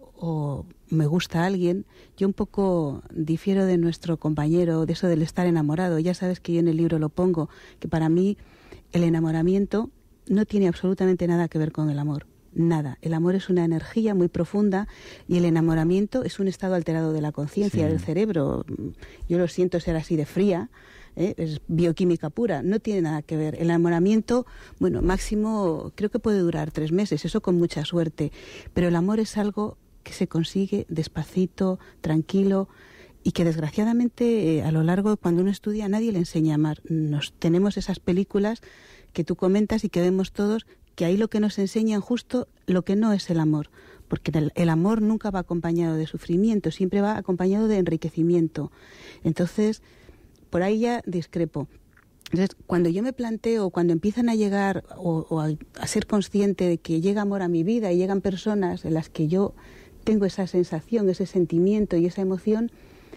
D: o me gusta a alguien, yo un poco difiero de nuestro compañero, de eso del estar enamorado. Ya sabes que yo en el libro lo pongo, que para mí el enamoramiento no tiene absolutamente nada que ver con el amor. Nada. El amor es una energía muy profunda y el enamoramiento es un estado alterado de la conciencia, sí, del cerebro. Yo lo siento ser así de fría, ¿eh? Es bioquímica pura, no tiene nada que ver. El enamoramiento, bueno, máximo creo que puede durar tres meses, eso con mucha suerte, pero el amor es algo que se consigue despacito, tranquilo, y que desgraciadamente eh, a lo largo, cuando uno estudia, nadie le enseña a amar. Nos tenemos esas películas que tú comentas y que vemos todos, que ahí lo que nos enseñan justo lo que no es el amor, porque el, el amor nunca va acompañado de sufrimiento, siempre va acompañado de enriquecimiento. Entonces, por ahí ya discrepo. Entonces, cuando yo me planteo, cuando empiezan a llegar o, o a, a ser consciente de que llega amor a mi vida y llegan personas en las que yo tengo esa sensación, ese sentimiento y esa emoción,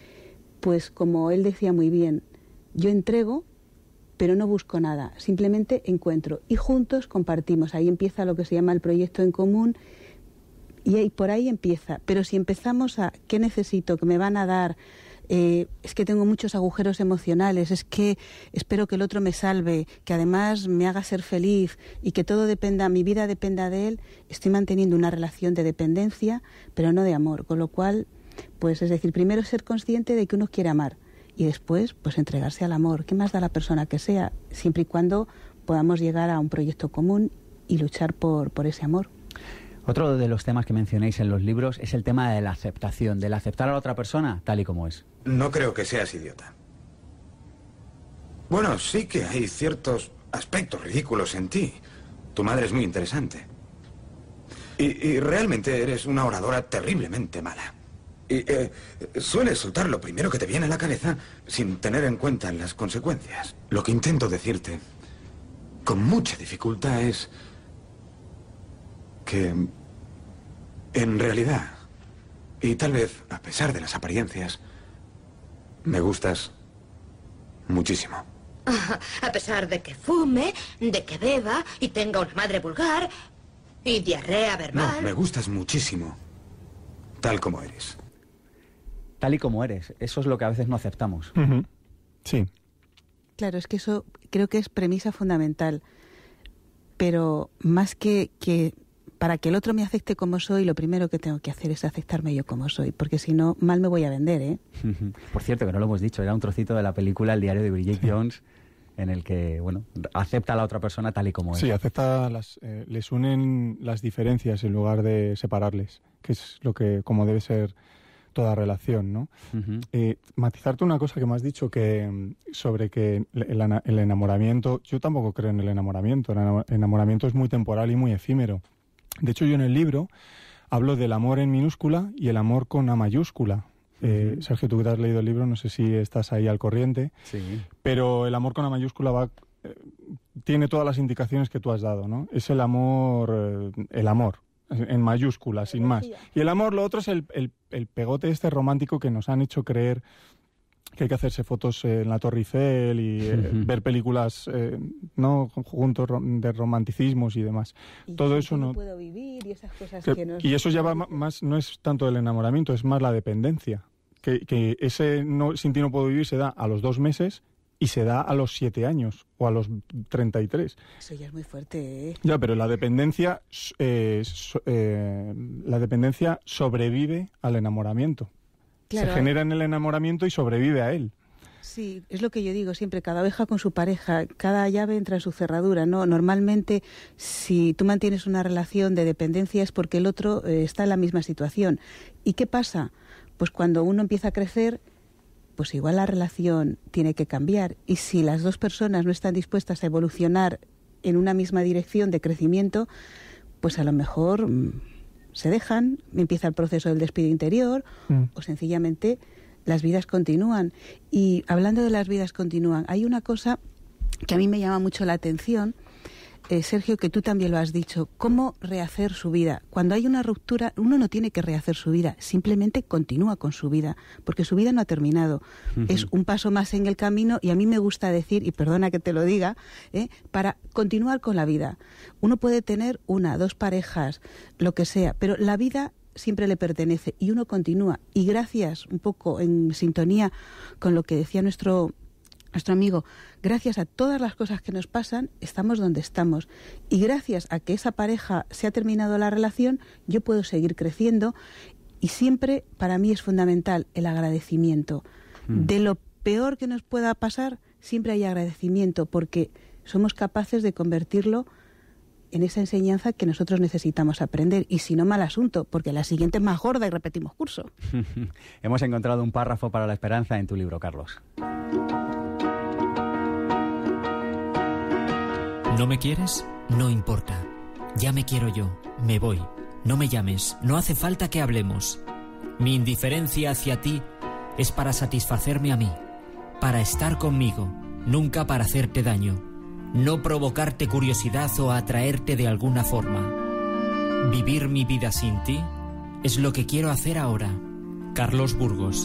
D: pues como él decía muy bien, yo entrego, pero no busco nada, simplemente encuentro y juntos compartimos. Ahí empieza lo que se llama el proyecto en común y ahí, por ahí empieza. Pero si empezamos a ¿qué necesito? ¿Qué me van a dar? Eh, es que tengo muchos agujeros emocionales, es que espero que el otro me salve, que además me haga ser feliz y que todo dependa, mi vida dependa de él, estoy manteniendo una relación de dependencia, pero no de amor. Con lo cual, pues es decir, primero ser consciente de que uno quiere amar y después pues entregarse al amor. ¿Qué más da la persona que sea? Siempre y cuando podamos llegar a un proyecto común y luchar por, por ese amor.
A: Otro de los temas que mencionéis en los libros es el tema de la aceptación, del aceptar a la otra persona tal y como es.
N: No creo que seas idiota. Bueno, sí que hay ciertos aspectos ridículos en ti. Tu madre es muy interesante. Y, y realmente eres una oradora terriblemente mala. Y eh, sueles soltar lo primero que te viene a la cabeza sin tener en cuenta las consecuencias. Lo que intento decirte, con mucha dificultad, es que en realidad, y tal vez a pesar de las apariencias, me gustas muchísimo.
O: A pesar de que fume, de que beba y tenga una madre vulgar y diarrea verbal.
N: No, me gustas muchísimo, tal como eres.
A: Tal y como eres, eso es lo que a veces no aceptamos.
C: Uh-huh. Sí.
D: Claro, es que eso creo que es premisa fundamental, pero más que, que para que el otro me acepte como soy, lo primero que tengo que hacer es aceptarme yo como soy, porque si no, mal me voy a vender, ¿eh?
A: Por cierto, que no lo hemos dicho, era un trocito de la película El diario de Bridget sí. Jones, en el que, bueno, acepta a la otra persona tal y como es.
C: Sí, acepta, las, eh, les unen las diferencias en lugar de separarles, que es lo que, como debe ser toda relación, ¿no?
A: Uh-huh.
C: Eh, matizarte una cosa que me has dicho que sobre que el, el enamoramiento, yo tampoco creo en el enamoramiento, el enamoramiento es muy temporal y muy efímero. De hecho, yo en el libro hablo del amor en minúscula y el amor con A mayúscula. Eh, uh-huh. Sergio, tú que te has leído el libro, no sé si estás ahí al corriente,
A: sí.
C: Pero el amor con A mayúscula va, eh, tiene todas las indicaciones que tú has dado, ¿no? Es el amor, eh, el amor, en mayúscula, sin más. Y el amor, lo otro es el, el, el pegote este romántico que nos han hecho creer que hay que hacerse fotos en la Torre Eiffel y eh, uh-huh. ver películas, eh, ¿no? Conjuntos de romanticismos y demás.
D: Y
C: todo eso
D: no...
C: no
D: puedo vivir y esas cosas
C: que,
D: que nos...
C: Y eso ya va más, no es tanto el enamoramiento, es más la dependencia. Que, que ese no, sin ti no puedo vivir se da a los dos meses y se da a los siete años o a los treinta y tres.
D: Eso ya es muy fuerte, ¿eh?
C: Ya, pero la dependencia, eh, so, eh, la dependencia sobrevive al enamoramiento. Claro. Se genera en el enamoramiento y sobrevive a él.
D: Sí, es lo que yo digo siempre, cada oveja con su pareja, cada llave entra en su cerradura, ¿no? Normalmente, si tú mantienes una relación de dependencia es porque el otro eh, está en la misma situación. ¿Y qué pasa? Pues cuando uno empieza a crecer, pues igual la relación tiene que cambiar. Y si las dos personas no están dispuestas a evolucionar en una misma dirección de crecimiento, pues a lo mejor mmm, se dejan, empieza el proceso del despido interior, mm. o sencillamente las vidas continúan. Y hablando de las vidas continúan, hay una cosa que a mí me llama mucho la atención, Eh, Sergio, que tú también lo has dicho, cómo rehacer su vida. Cuando hay una ruptura, uno no tiene que rehacer su vida, simplemente continúa con su vida, porque su vida no ha terminado. Uh-huh. Es un paso más en el camino y a mí me gusta decir, y perdona que te lo diga, ¿eh? para continuar con la vida. Uno puede tener una, dos parejas, lo que sea, pero la vida siempre le pertenece y uno continúa. Y gracias, un poco en sintonía con lo que decía nuestro... Nuestro amigo, gracias a todas las cosas que nos pasan, estamos donde estamos. Y gracias a que esa pareja se ha terminado la relación, yo puedo seguir creciendo. Y siempre, para mí, es fundamental el agradecimiento. Mm. De lo peor que nos pueda pasar, siempre hay agradecimiento, porque somos capaces de convertirlo en esa enseñanza que nosotros necesitamos aprender. Y si no, mal asunto, porque la siguiente es más gorda y repetimos curso.
A: Hemos encontrado un párrafo para la esperanza en tu libro, Carlos.
I: ¿No me quieres? No importa. Ya me quiero yo. Me voy. No me llames. No hace falta que hablemos. Mi indiferencia hacia ti es para satisfacerme a mí, para estar conmigo, nunca para hacerte daño, no provocarte curiosidad o atraerte de alguna forma. Vivir mi vida sin ti es lo que quiero hacer ahora. Carlos Burgos.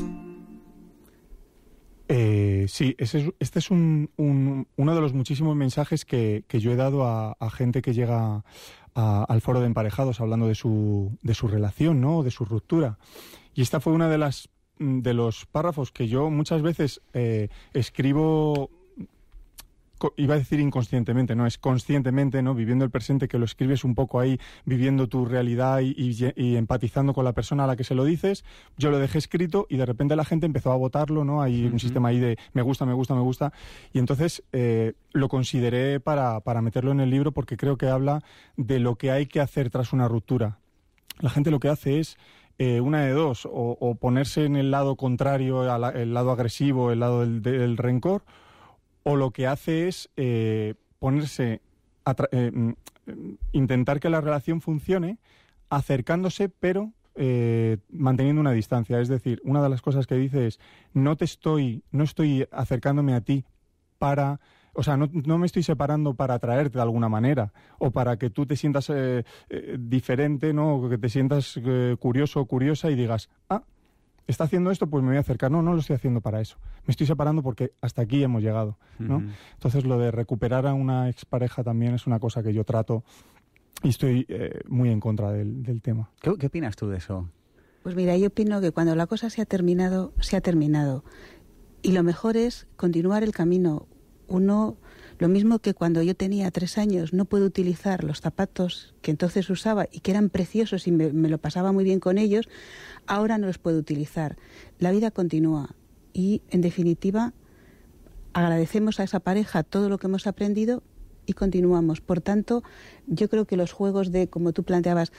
C: Eh, sí, ese es, este es un, un, uno de los muchísimos mensajes que, que yo he dado a, a gente que llega a, al foro de emparejados hablando de su, de su relación, ¿no? De su ruptura. Y esta fue una de las de los párrafos que yo muchas veces eh, escribo, iba a decir inconscientemente, no, es conscientemente, ¿no? Viviendo el presente, que lo escribes un poco ahí, viviendo tu realidad y, y, y empatizando con la persona a la que se lo dices. Yo lo dejé escrito y de repente la gente empezó a votarlo, ¿no? Hay uh-huh. un sistema ahí de me gusta, me gusta, me gusta. Y entonces eh, lo consideré para, para meterlo en el libro porque creo que habla de lo que hay que hacer tras una ruptura. La gente lo que hace es Eh, una de dos, o, o ponerse en el lado contrario, al, el lado agresivo, el lado del, del rencor, o lo que hace es eh, ponerse, a tra- eh, intentar que la relación funcione, acercándose, pero eh, manteniendo una distancia. Es decir, una de las cosas que dice es, no te estoy, no estoy acercándome a ti para... O sea, no, no me estoy separando para atraerte de alguna manera o para que tú te sientas eh, eh, diferente, ¿no? O que te sientas eh, curioso o curiosa y digas, ah, está haciendo esto, pues me voy a acercar. No, no lo estoy haciendo para eso. Me estoy separando porque hasta aquí hemos llegado, ¿no? Uh-huh. Entonces, lo de recuperar a una expareja también es una cosa que yo trato y estoy eh, muy en contra del, del tema.
A: ¿Qué, ¿Qué opinas tú de eso?
D: Pues mira, yo opino que cuando la cosa se ha terminado, se ha terminado. Y lo mejor es continuar el camino. Uno, lo mismo que cuando yo tenía tres años, no puedo utilizar los zapatos que entonces usaba y que eran preciosos y me, me lo pasaba muy bien con ellos, ahora no los puedo utilizar. La vida continúa y, en definitiva, agradecemos a esa pareja todo lo que hemos aprendido y continuamos. Por tanto, yo creo que los juegos de, como tú planteabas,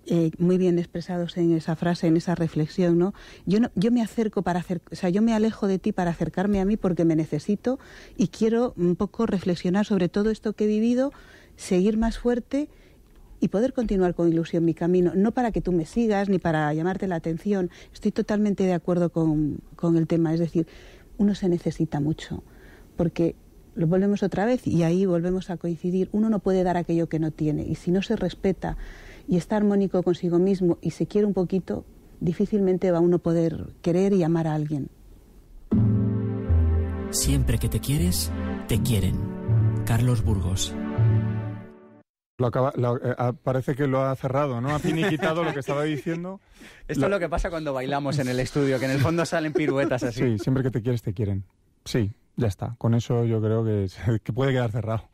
D: eh, muy bien expresados en esa frase, en esa reflexión, ¿no? Yo no, yo me acerco para hacer, o sea, yo me alejo de ti para acercarme a mí porque me necesito y quiero un poco reflexionar sobre todo esto que he vivido, seguir más fuerte y poder continuar con ilusión mi camino, no para que tú me sigas ni para llamarte la atención. Estoy totalmente de acuerdo con, con el tema, es decir, uno se necesita mucho, porque lo volvemos otra vez y ahí volvemos a coincidir. Uno no puede dar aquello que no tiene, y si no se respeta y está armónico consigo mismo y se quiere un poquito, difícilmente va uno a poder querer y amar a alguien.
I: Siempre que te quieres, te quieren. Carlos Burgos.
C: Lo acaba, lo, eh, parece que lo ha cerrado, ¿no? Ha finiquitado lo que estaba diciendo.
A: Esto
C: lo...
A: es lo que pasa cuando bailamos en el estudio, que en el fondo salen piruetas así.
C: Sí, siempre que te quieres, te quieren. Sí, ya está. Con eso yo creo que, que puede quedar cerrado.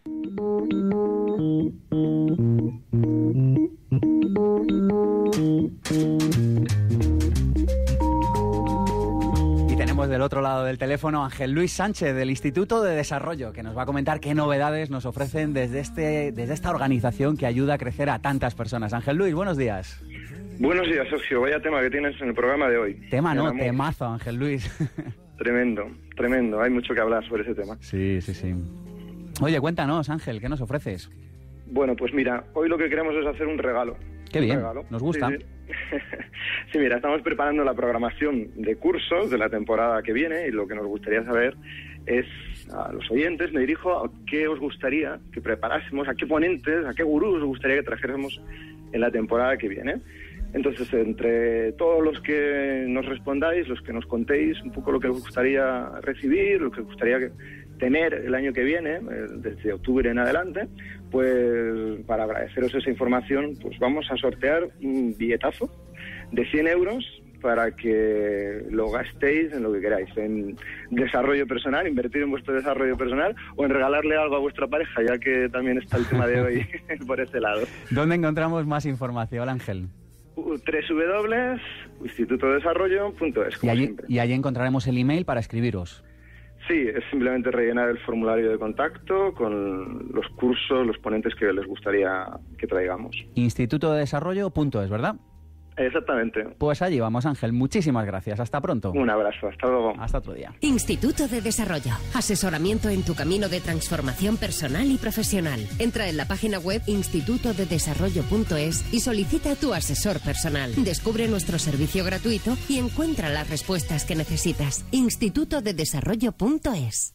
A: Tenemos del otro lado del teléfono a Ángel Luis Sánchez del Instituto de Desarrollo, que nos va a comentar qué novedades nos ofrecen desde, este, desde esta organización que ayuda a crecer a tantas personas. Ángel Luis, buenos días.
P: Buenos días, Sergio. Vaya tema que tienes en el programa de hoy.
A: Tema no, temazo, Ángel Luis.
P: Tremendo, tremendo. Hay mucho que hablar sobre ese tema.
A: Sí, sí, sí. Oye, cuéntanos, Ángel, ¿qué nos ofreces?
P: Bueno, pues mira, hoy lo que queremos es hacer un regalo.
A: Qué bien,
P: regalo.
A: Nos gusta.
P: Sí, sí. Sí, mira, estamos preparando la programación de cursos de la temporada que viene y lo que nos gustaría saber es, a los oyentes me dirijo a qué os gustaría que preparásemos, a qué ponentes, a qué gurús os gustaría que trajéramos en la temporada que viene. Entonces, entre todos los que nos respondáis, los que nos contéis un poco lo que os gustaría recibir, lo que os gustaría que tener el año que viene, desde octubre en adelante, pues para agradeceros esa información, pues vamos a sortear un billetazo de cien euros para que lo gastéis en lo que queráis, en desarrollo personal, invertir en vuestro desarrollo personal o en regalarle algo a vuestra pareja, ya que también está el tema de hoy por ese lado.
A: ¿Dónde encontramos más información, Ángel?
P: doble u doble u doble u punto instituto de desarrollo punto es, como
A: y allí,
P: siempre.
A: Y allí encontraremos el email para escribiros.
P: Sí, es simplemente rellenar el formulario de contacto con los cursos, los ponentes que les gustaría que traigamos.
A: instituto de desarrollo punto es, ¿verdad?
P: Exactamente.
A: Pues allí vamos, Ángel. Muchísimas gracias. Hasta pronto.
P: Un abrazo. Hasta luego.
A: Hasta otro día.
Q: Instituto de Desarrollo. Asesoramiento en tu camino de transformación personal y profesional. Entra en la página web instituto de desarrollo punto es y solicita a tu asesor personal. Descubre nuestro servicio gratuito y encuentra las respuestas que necesitas. instituto de desarrollo punto es.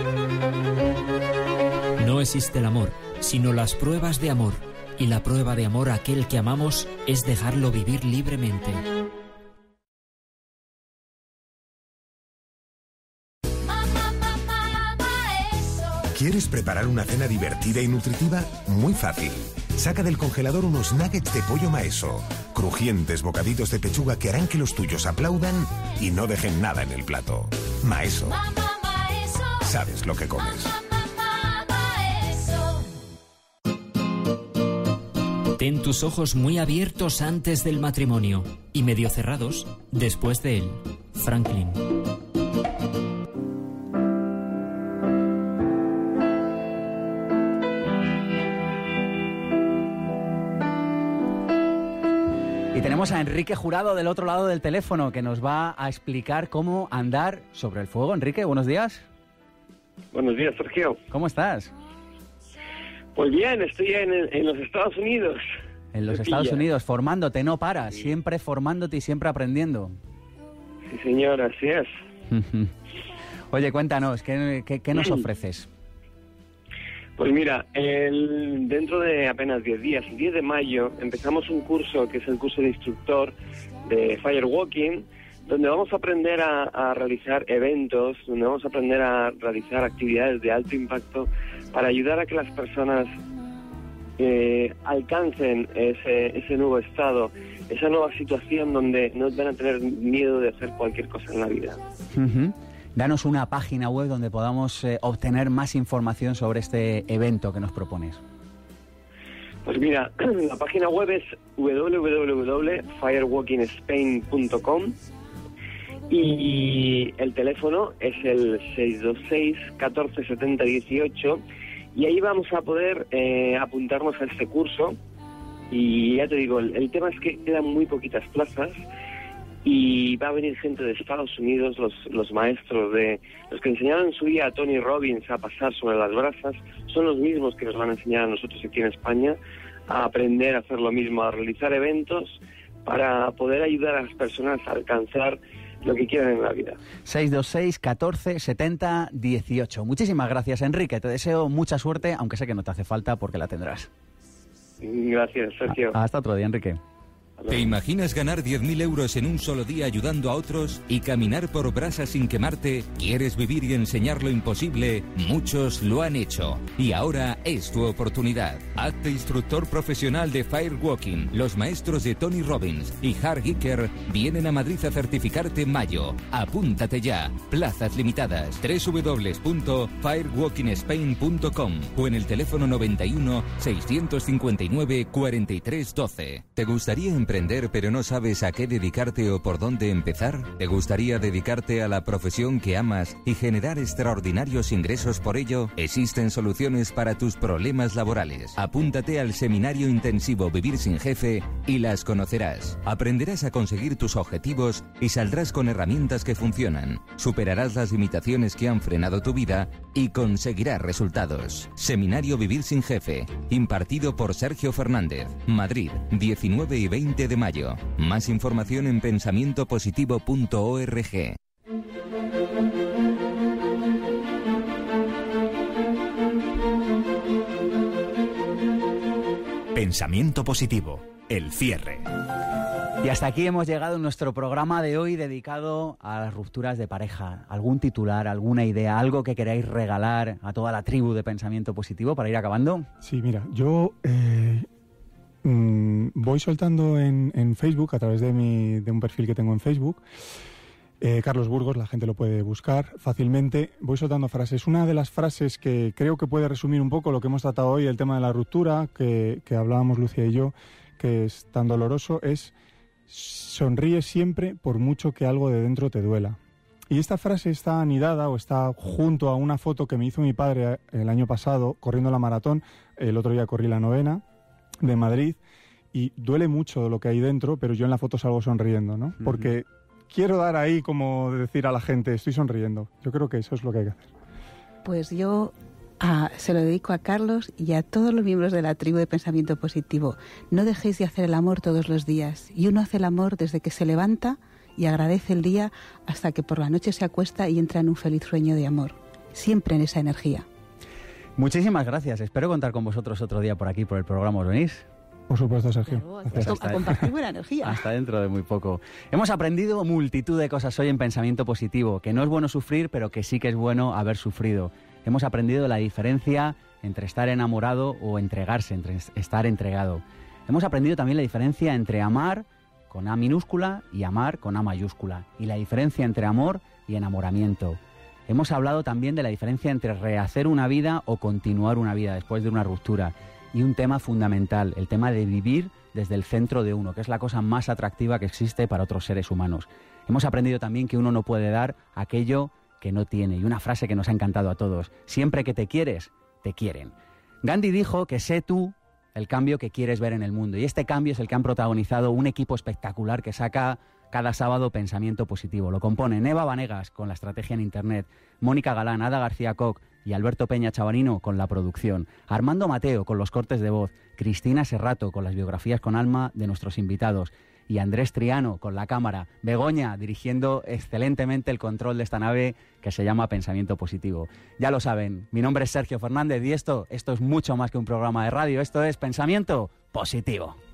I: No existe el amor, sino las pruebas de amor. Y la prueba de amor a aquel que amamos es dejarlo vivir libremente.
L: ¿Quieres preparar una cena divertida y nutritiva? Muy fácil. Saca del congelador unos nuggets de pollo Maeso. Crujientes bocaditos de pechuga que harán que los tuyos aplaudan y no dejen nada en el plato. Maeso. Sabes lo que comes.
I: Ten tus ojos muy abiertos antes del matrimonio y medio cerrados después de él. Franklin.
A: Y tenemos a Enrique Jurado del otro lado del teléfono que nos va a explicar cómo andar sobre el fuego. Enrique, buenos días.
R: Buenos días, Sergio.
A: ¿Cómo estás?
R: Pues bien, estoy en, en los Estados Unidos.
A: En los
R: Me
A: Estados
R: pilla.
A: Unidos, formándote, no paras, siempre formándote y siempre aprendiendo.
R: Sí, señor, así es.
A: Oye, cuéntanos, ¿qué, qué, qué nos ofreces?
R: Pues mira, el, dentro de apenas diez días, el diez de mayo, empezamos un curso que es el curso de instructor de Firewalking, donde vamos a aprender a, a realizar eventos, donde vamos a aprender a realizar actividades de alto impacto para ayudar a que las personas eh, alcancen ese, ese nuevo estado, esa nueva situación donde no van a tener miedo de hacer cualquier cosa en la vida.
A: Uh-huh. Danos una página web donde podamos eh, obtener más información sobre este evento que nos propones.
R: Pues mira, la página web es doble u doble u doble u punto firewalking spain punto com y el teléfono es el seis dos seis, catorce setenta dieciocho y ahí vamos a poder eh, apuntarnos a este curso Y ya te digo, el, el tema es que quedan muy poquitas plazas y va a venir gente de Estados Unidos, los, los maestros de los que enseñaron en su día a Tony Robbins a pasar sobre las brasas, son los mismos que nos van a enseñar a nosotros aquí en España a aprender a hacer lo mismo, a realizar eventos para poder ayudar a las personas a alcanzar lo que quieran en la vida.
A: seis dos seis, catorce, setenta, dieciocho. Muchísimas gracias, Enrique. Te deseo mucha suerte, aunque sé que no te hace falta porque la tendrás.
R: Gracias, Sergio.
A: Hasta otro día, Enrique.
M: ¿Te imaginas ganar diez mil euros en un solo día ayudando a otros y caminar por brasas sin quemarte? ¿Quieres vivir y enseñar lo imposible? Muchos lo han hecho. Y ahora es tu oportunidad. Hazte instructor profesional de Firewalking. Los maestros de Tony Robbins y Hart Gicker vienen a Madrid a certificarte en mayo. Apúntate ya. Plazas limitadas. doble u doble u doble u punto firewalking spain punto com o en el teléfono noventa y uno, seiscientos cincuenta y nueve, cuarenta y tres, doce. ¿Te gustaría emprender pero no sabes a qué dedicarte o por dónde empezar? ¿Te gustaría dedicarte a la profesión que amas y generar extraordinarios ingresos por ello? Existen soluciones para tus problemas laborales. Apúntate al seminario intensivo Vivir sin Jefe y las conocerás. Aprenderás a conseguir tus objetivos y saldrás con herramientas que funcionan. Superarás las limitaciones que han frenado tu vida y conseguirás resultados. Seminario Vivir sin Jefe, impartido por Sergio Fernández. Madrid, diecinueve y veinte de mayo. Más información en pensamiento positivo punto org.
B: Pensamiento positivo, el cierre.
A: Y hasta aquí hemos llegado en nuestro programa de hoy dedicado a las rupturas de pareja. ¿Algún titular, alguna idea, algo que queráis regalar a toda la tribu de Pensamiento Positivo para ir acabando?
C: Sí, mira, yo eh, mmm, voy soltando en, en Facebook, a través de, mi, de un perfil que tengo en Facebook, eh, Carlos Burgos, la gente lo puede buscar fácilmente, voy soltando frases. Una de las frases que creo que puede resumir un poco lo que hemos tratado hoy, el tema de la ruptura, que, que hablábamos Lucía y yo, que es tan doloroso, es: sonríe siempre por mucho que algo de dentro te duela. Y esta frase está anidada o está junto a una foto que me hizo mi padre el año pasado corriendo la maratón. El otro día corrí la novena de Madrid y duele mucho lo que hay dentro, pero yo en la foto salgo sonriendo, ¿no? Porque quiero dar ahí como decir a la gente, estoy sonriendo. Yo creo que eso es lo que hay que hacer.
D: Pues yo Ah, se lo dedico a Carlos y a todos los miembros de la tribu de Pensamiento Positivo. No dejéis de hacer el amor todos los días. Y uno hace el amor desde que se levanta y agradece el día hasta que por la noche se acuesta y entra en un feliz sueño de amor. Siempre en esa energía.
A: Muchísimas gracias. Espero contar con vosotros otro día por aquí, por el programa. ¿Os venís?
C: Por supuesto, Sergio.
D: Claro, a compartir buena energía.
A: Hasta dentro de muy poco. Hemos aprendido multitud de cosas hoy en Pensamiento Positivo. Que no es bueno sufrir, pero que sí que es bueno haber sufrido. Hemos aprendido la diferencia entre estar enamorado o entregarse, entre estar entregado. Hemos aprendido también la diferencia entre amar con A minúscula y amar con A mayúscula. Y la diferencia entre amor y enamoramiento. Hemos hablado también de la diferencia entre rehacer una vida o continuar una vida después de una ruptura. Y un tema fundamental, el tema de vivir desde el centro de uno, que es la cosa más atractiva que existe para otros seres humanos. Hemos aprendido también que uno no puede dar aquello que no tiene. Y una frase que nos ha encantado a todos: siempre que te quieres, te quieren. Gandhi dijo que sé tú el cambio que quieres ver en el mundo. Y este cambio es el que han protagonizado un equipo espectacular que saca cada sábado Pensamiento Positivo. Lo componen Eva Vanegas con la estrategia en Internet, Mónica Galán, Ada García Koch y Alberto Peña Chavarino con la producción, Armando Mateo con los cortes de voz, Cristina Serrato con las biografías con alma de nuestros invitados y Andrés Triano con la cámara, Begoña dirigiendo excelentemente el control de esta nave que se llama Pensamiento Positivo. Ya lo saben, mi nombre es Sergio Fernández y esto, esto es mucho más que un programa de radio, esto es Pensamiento Positivo.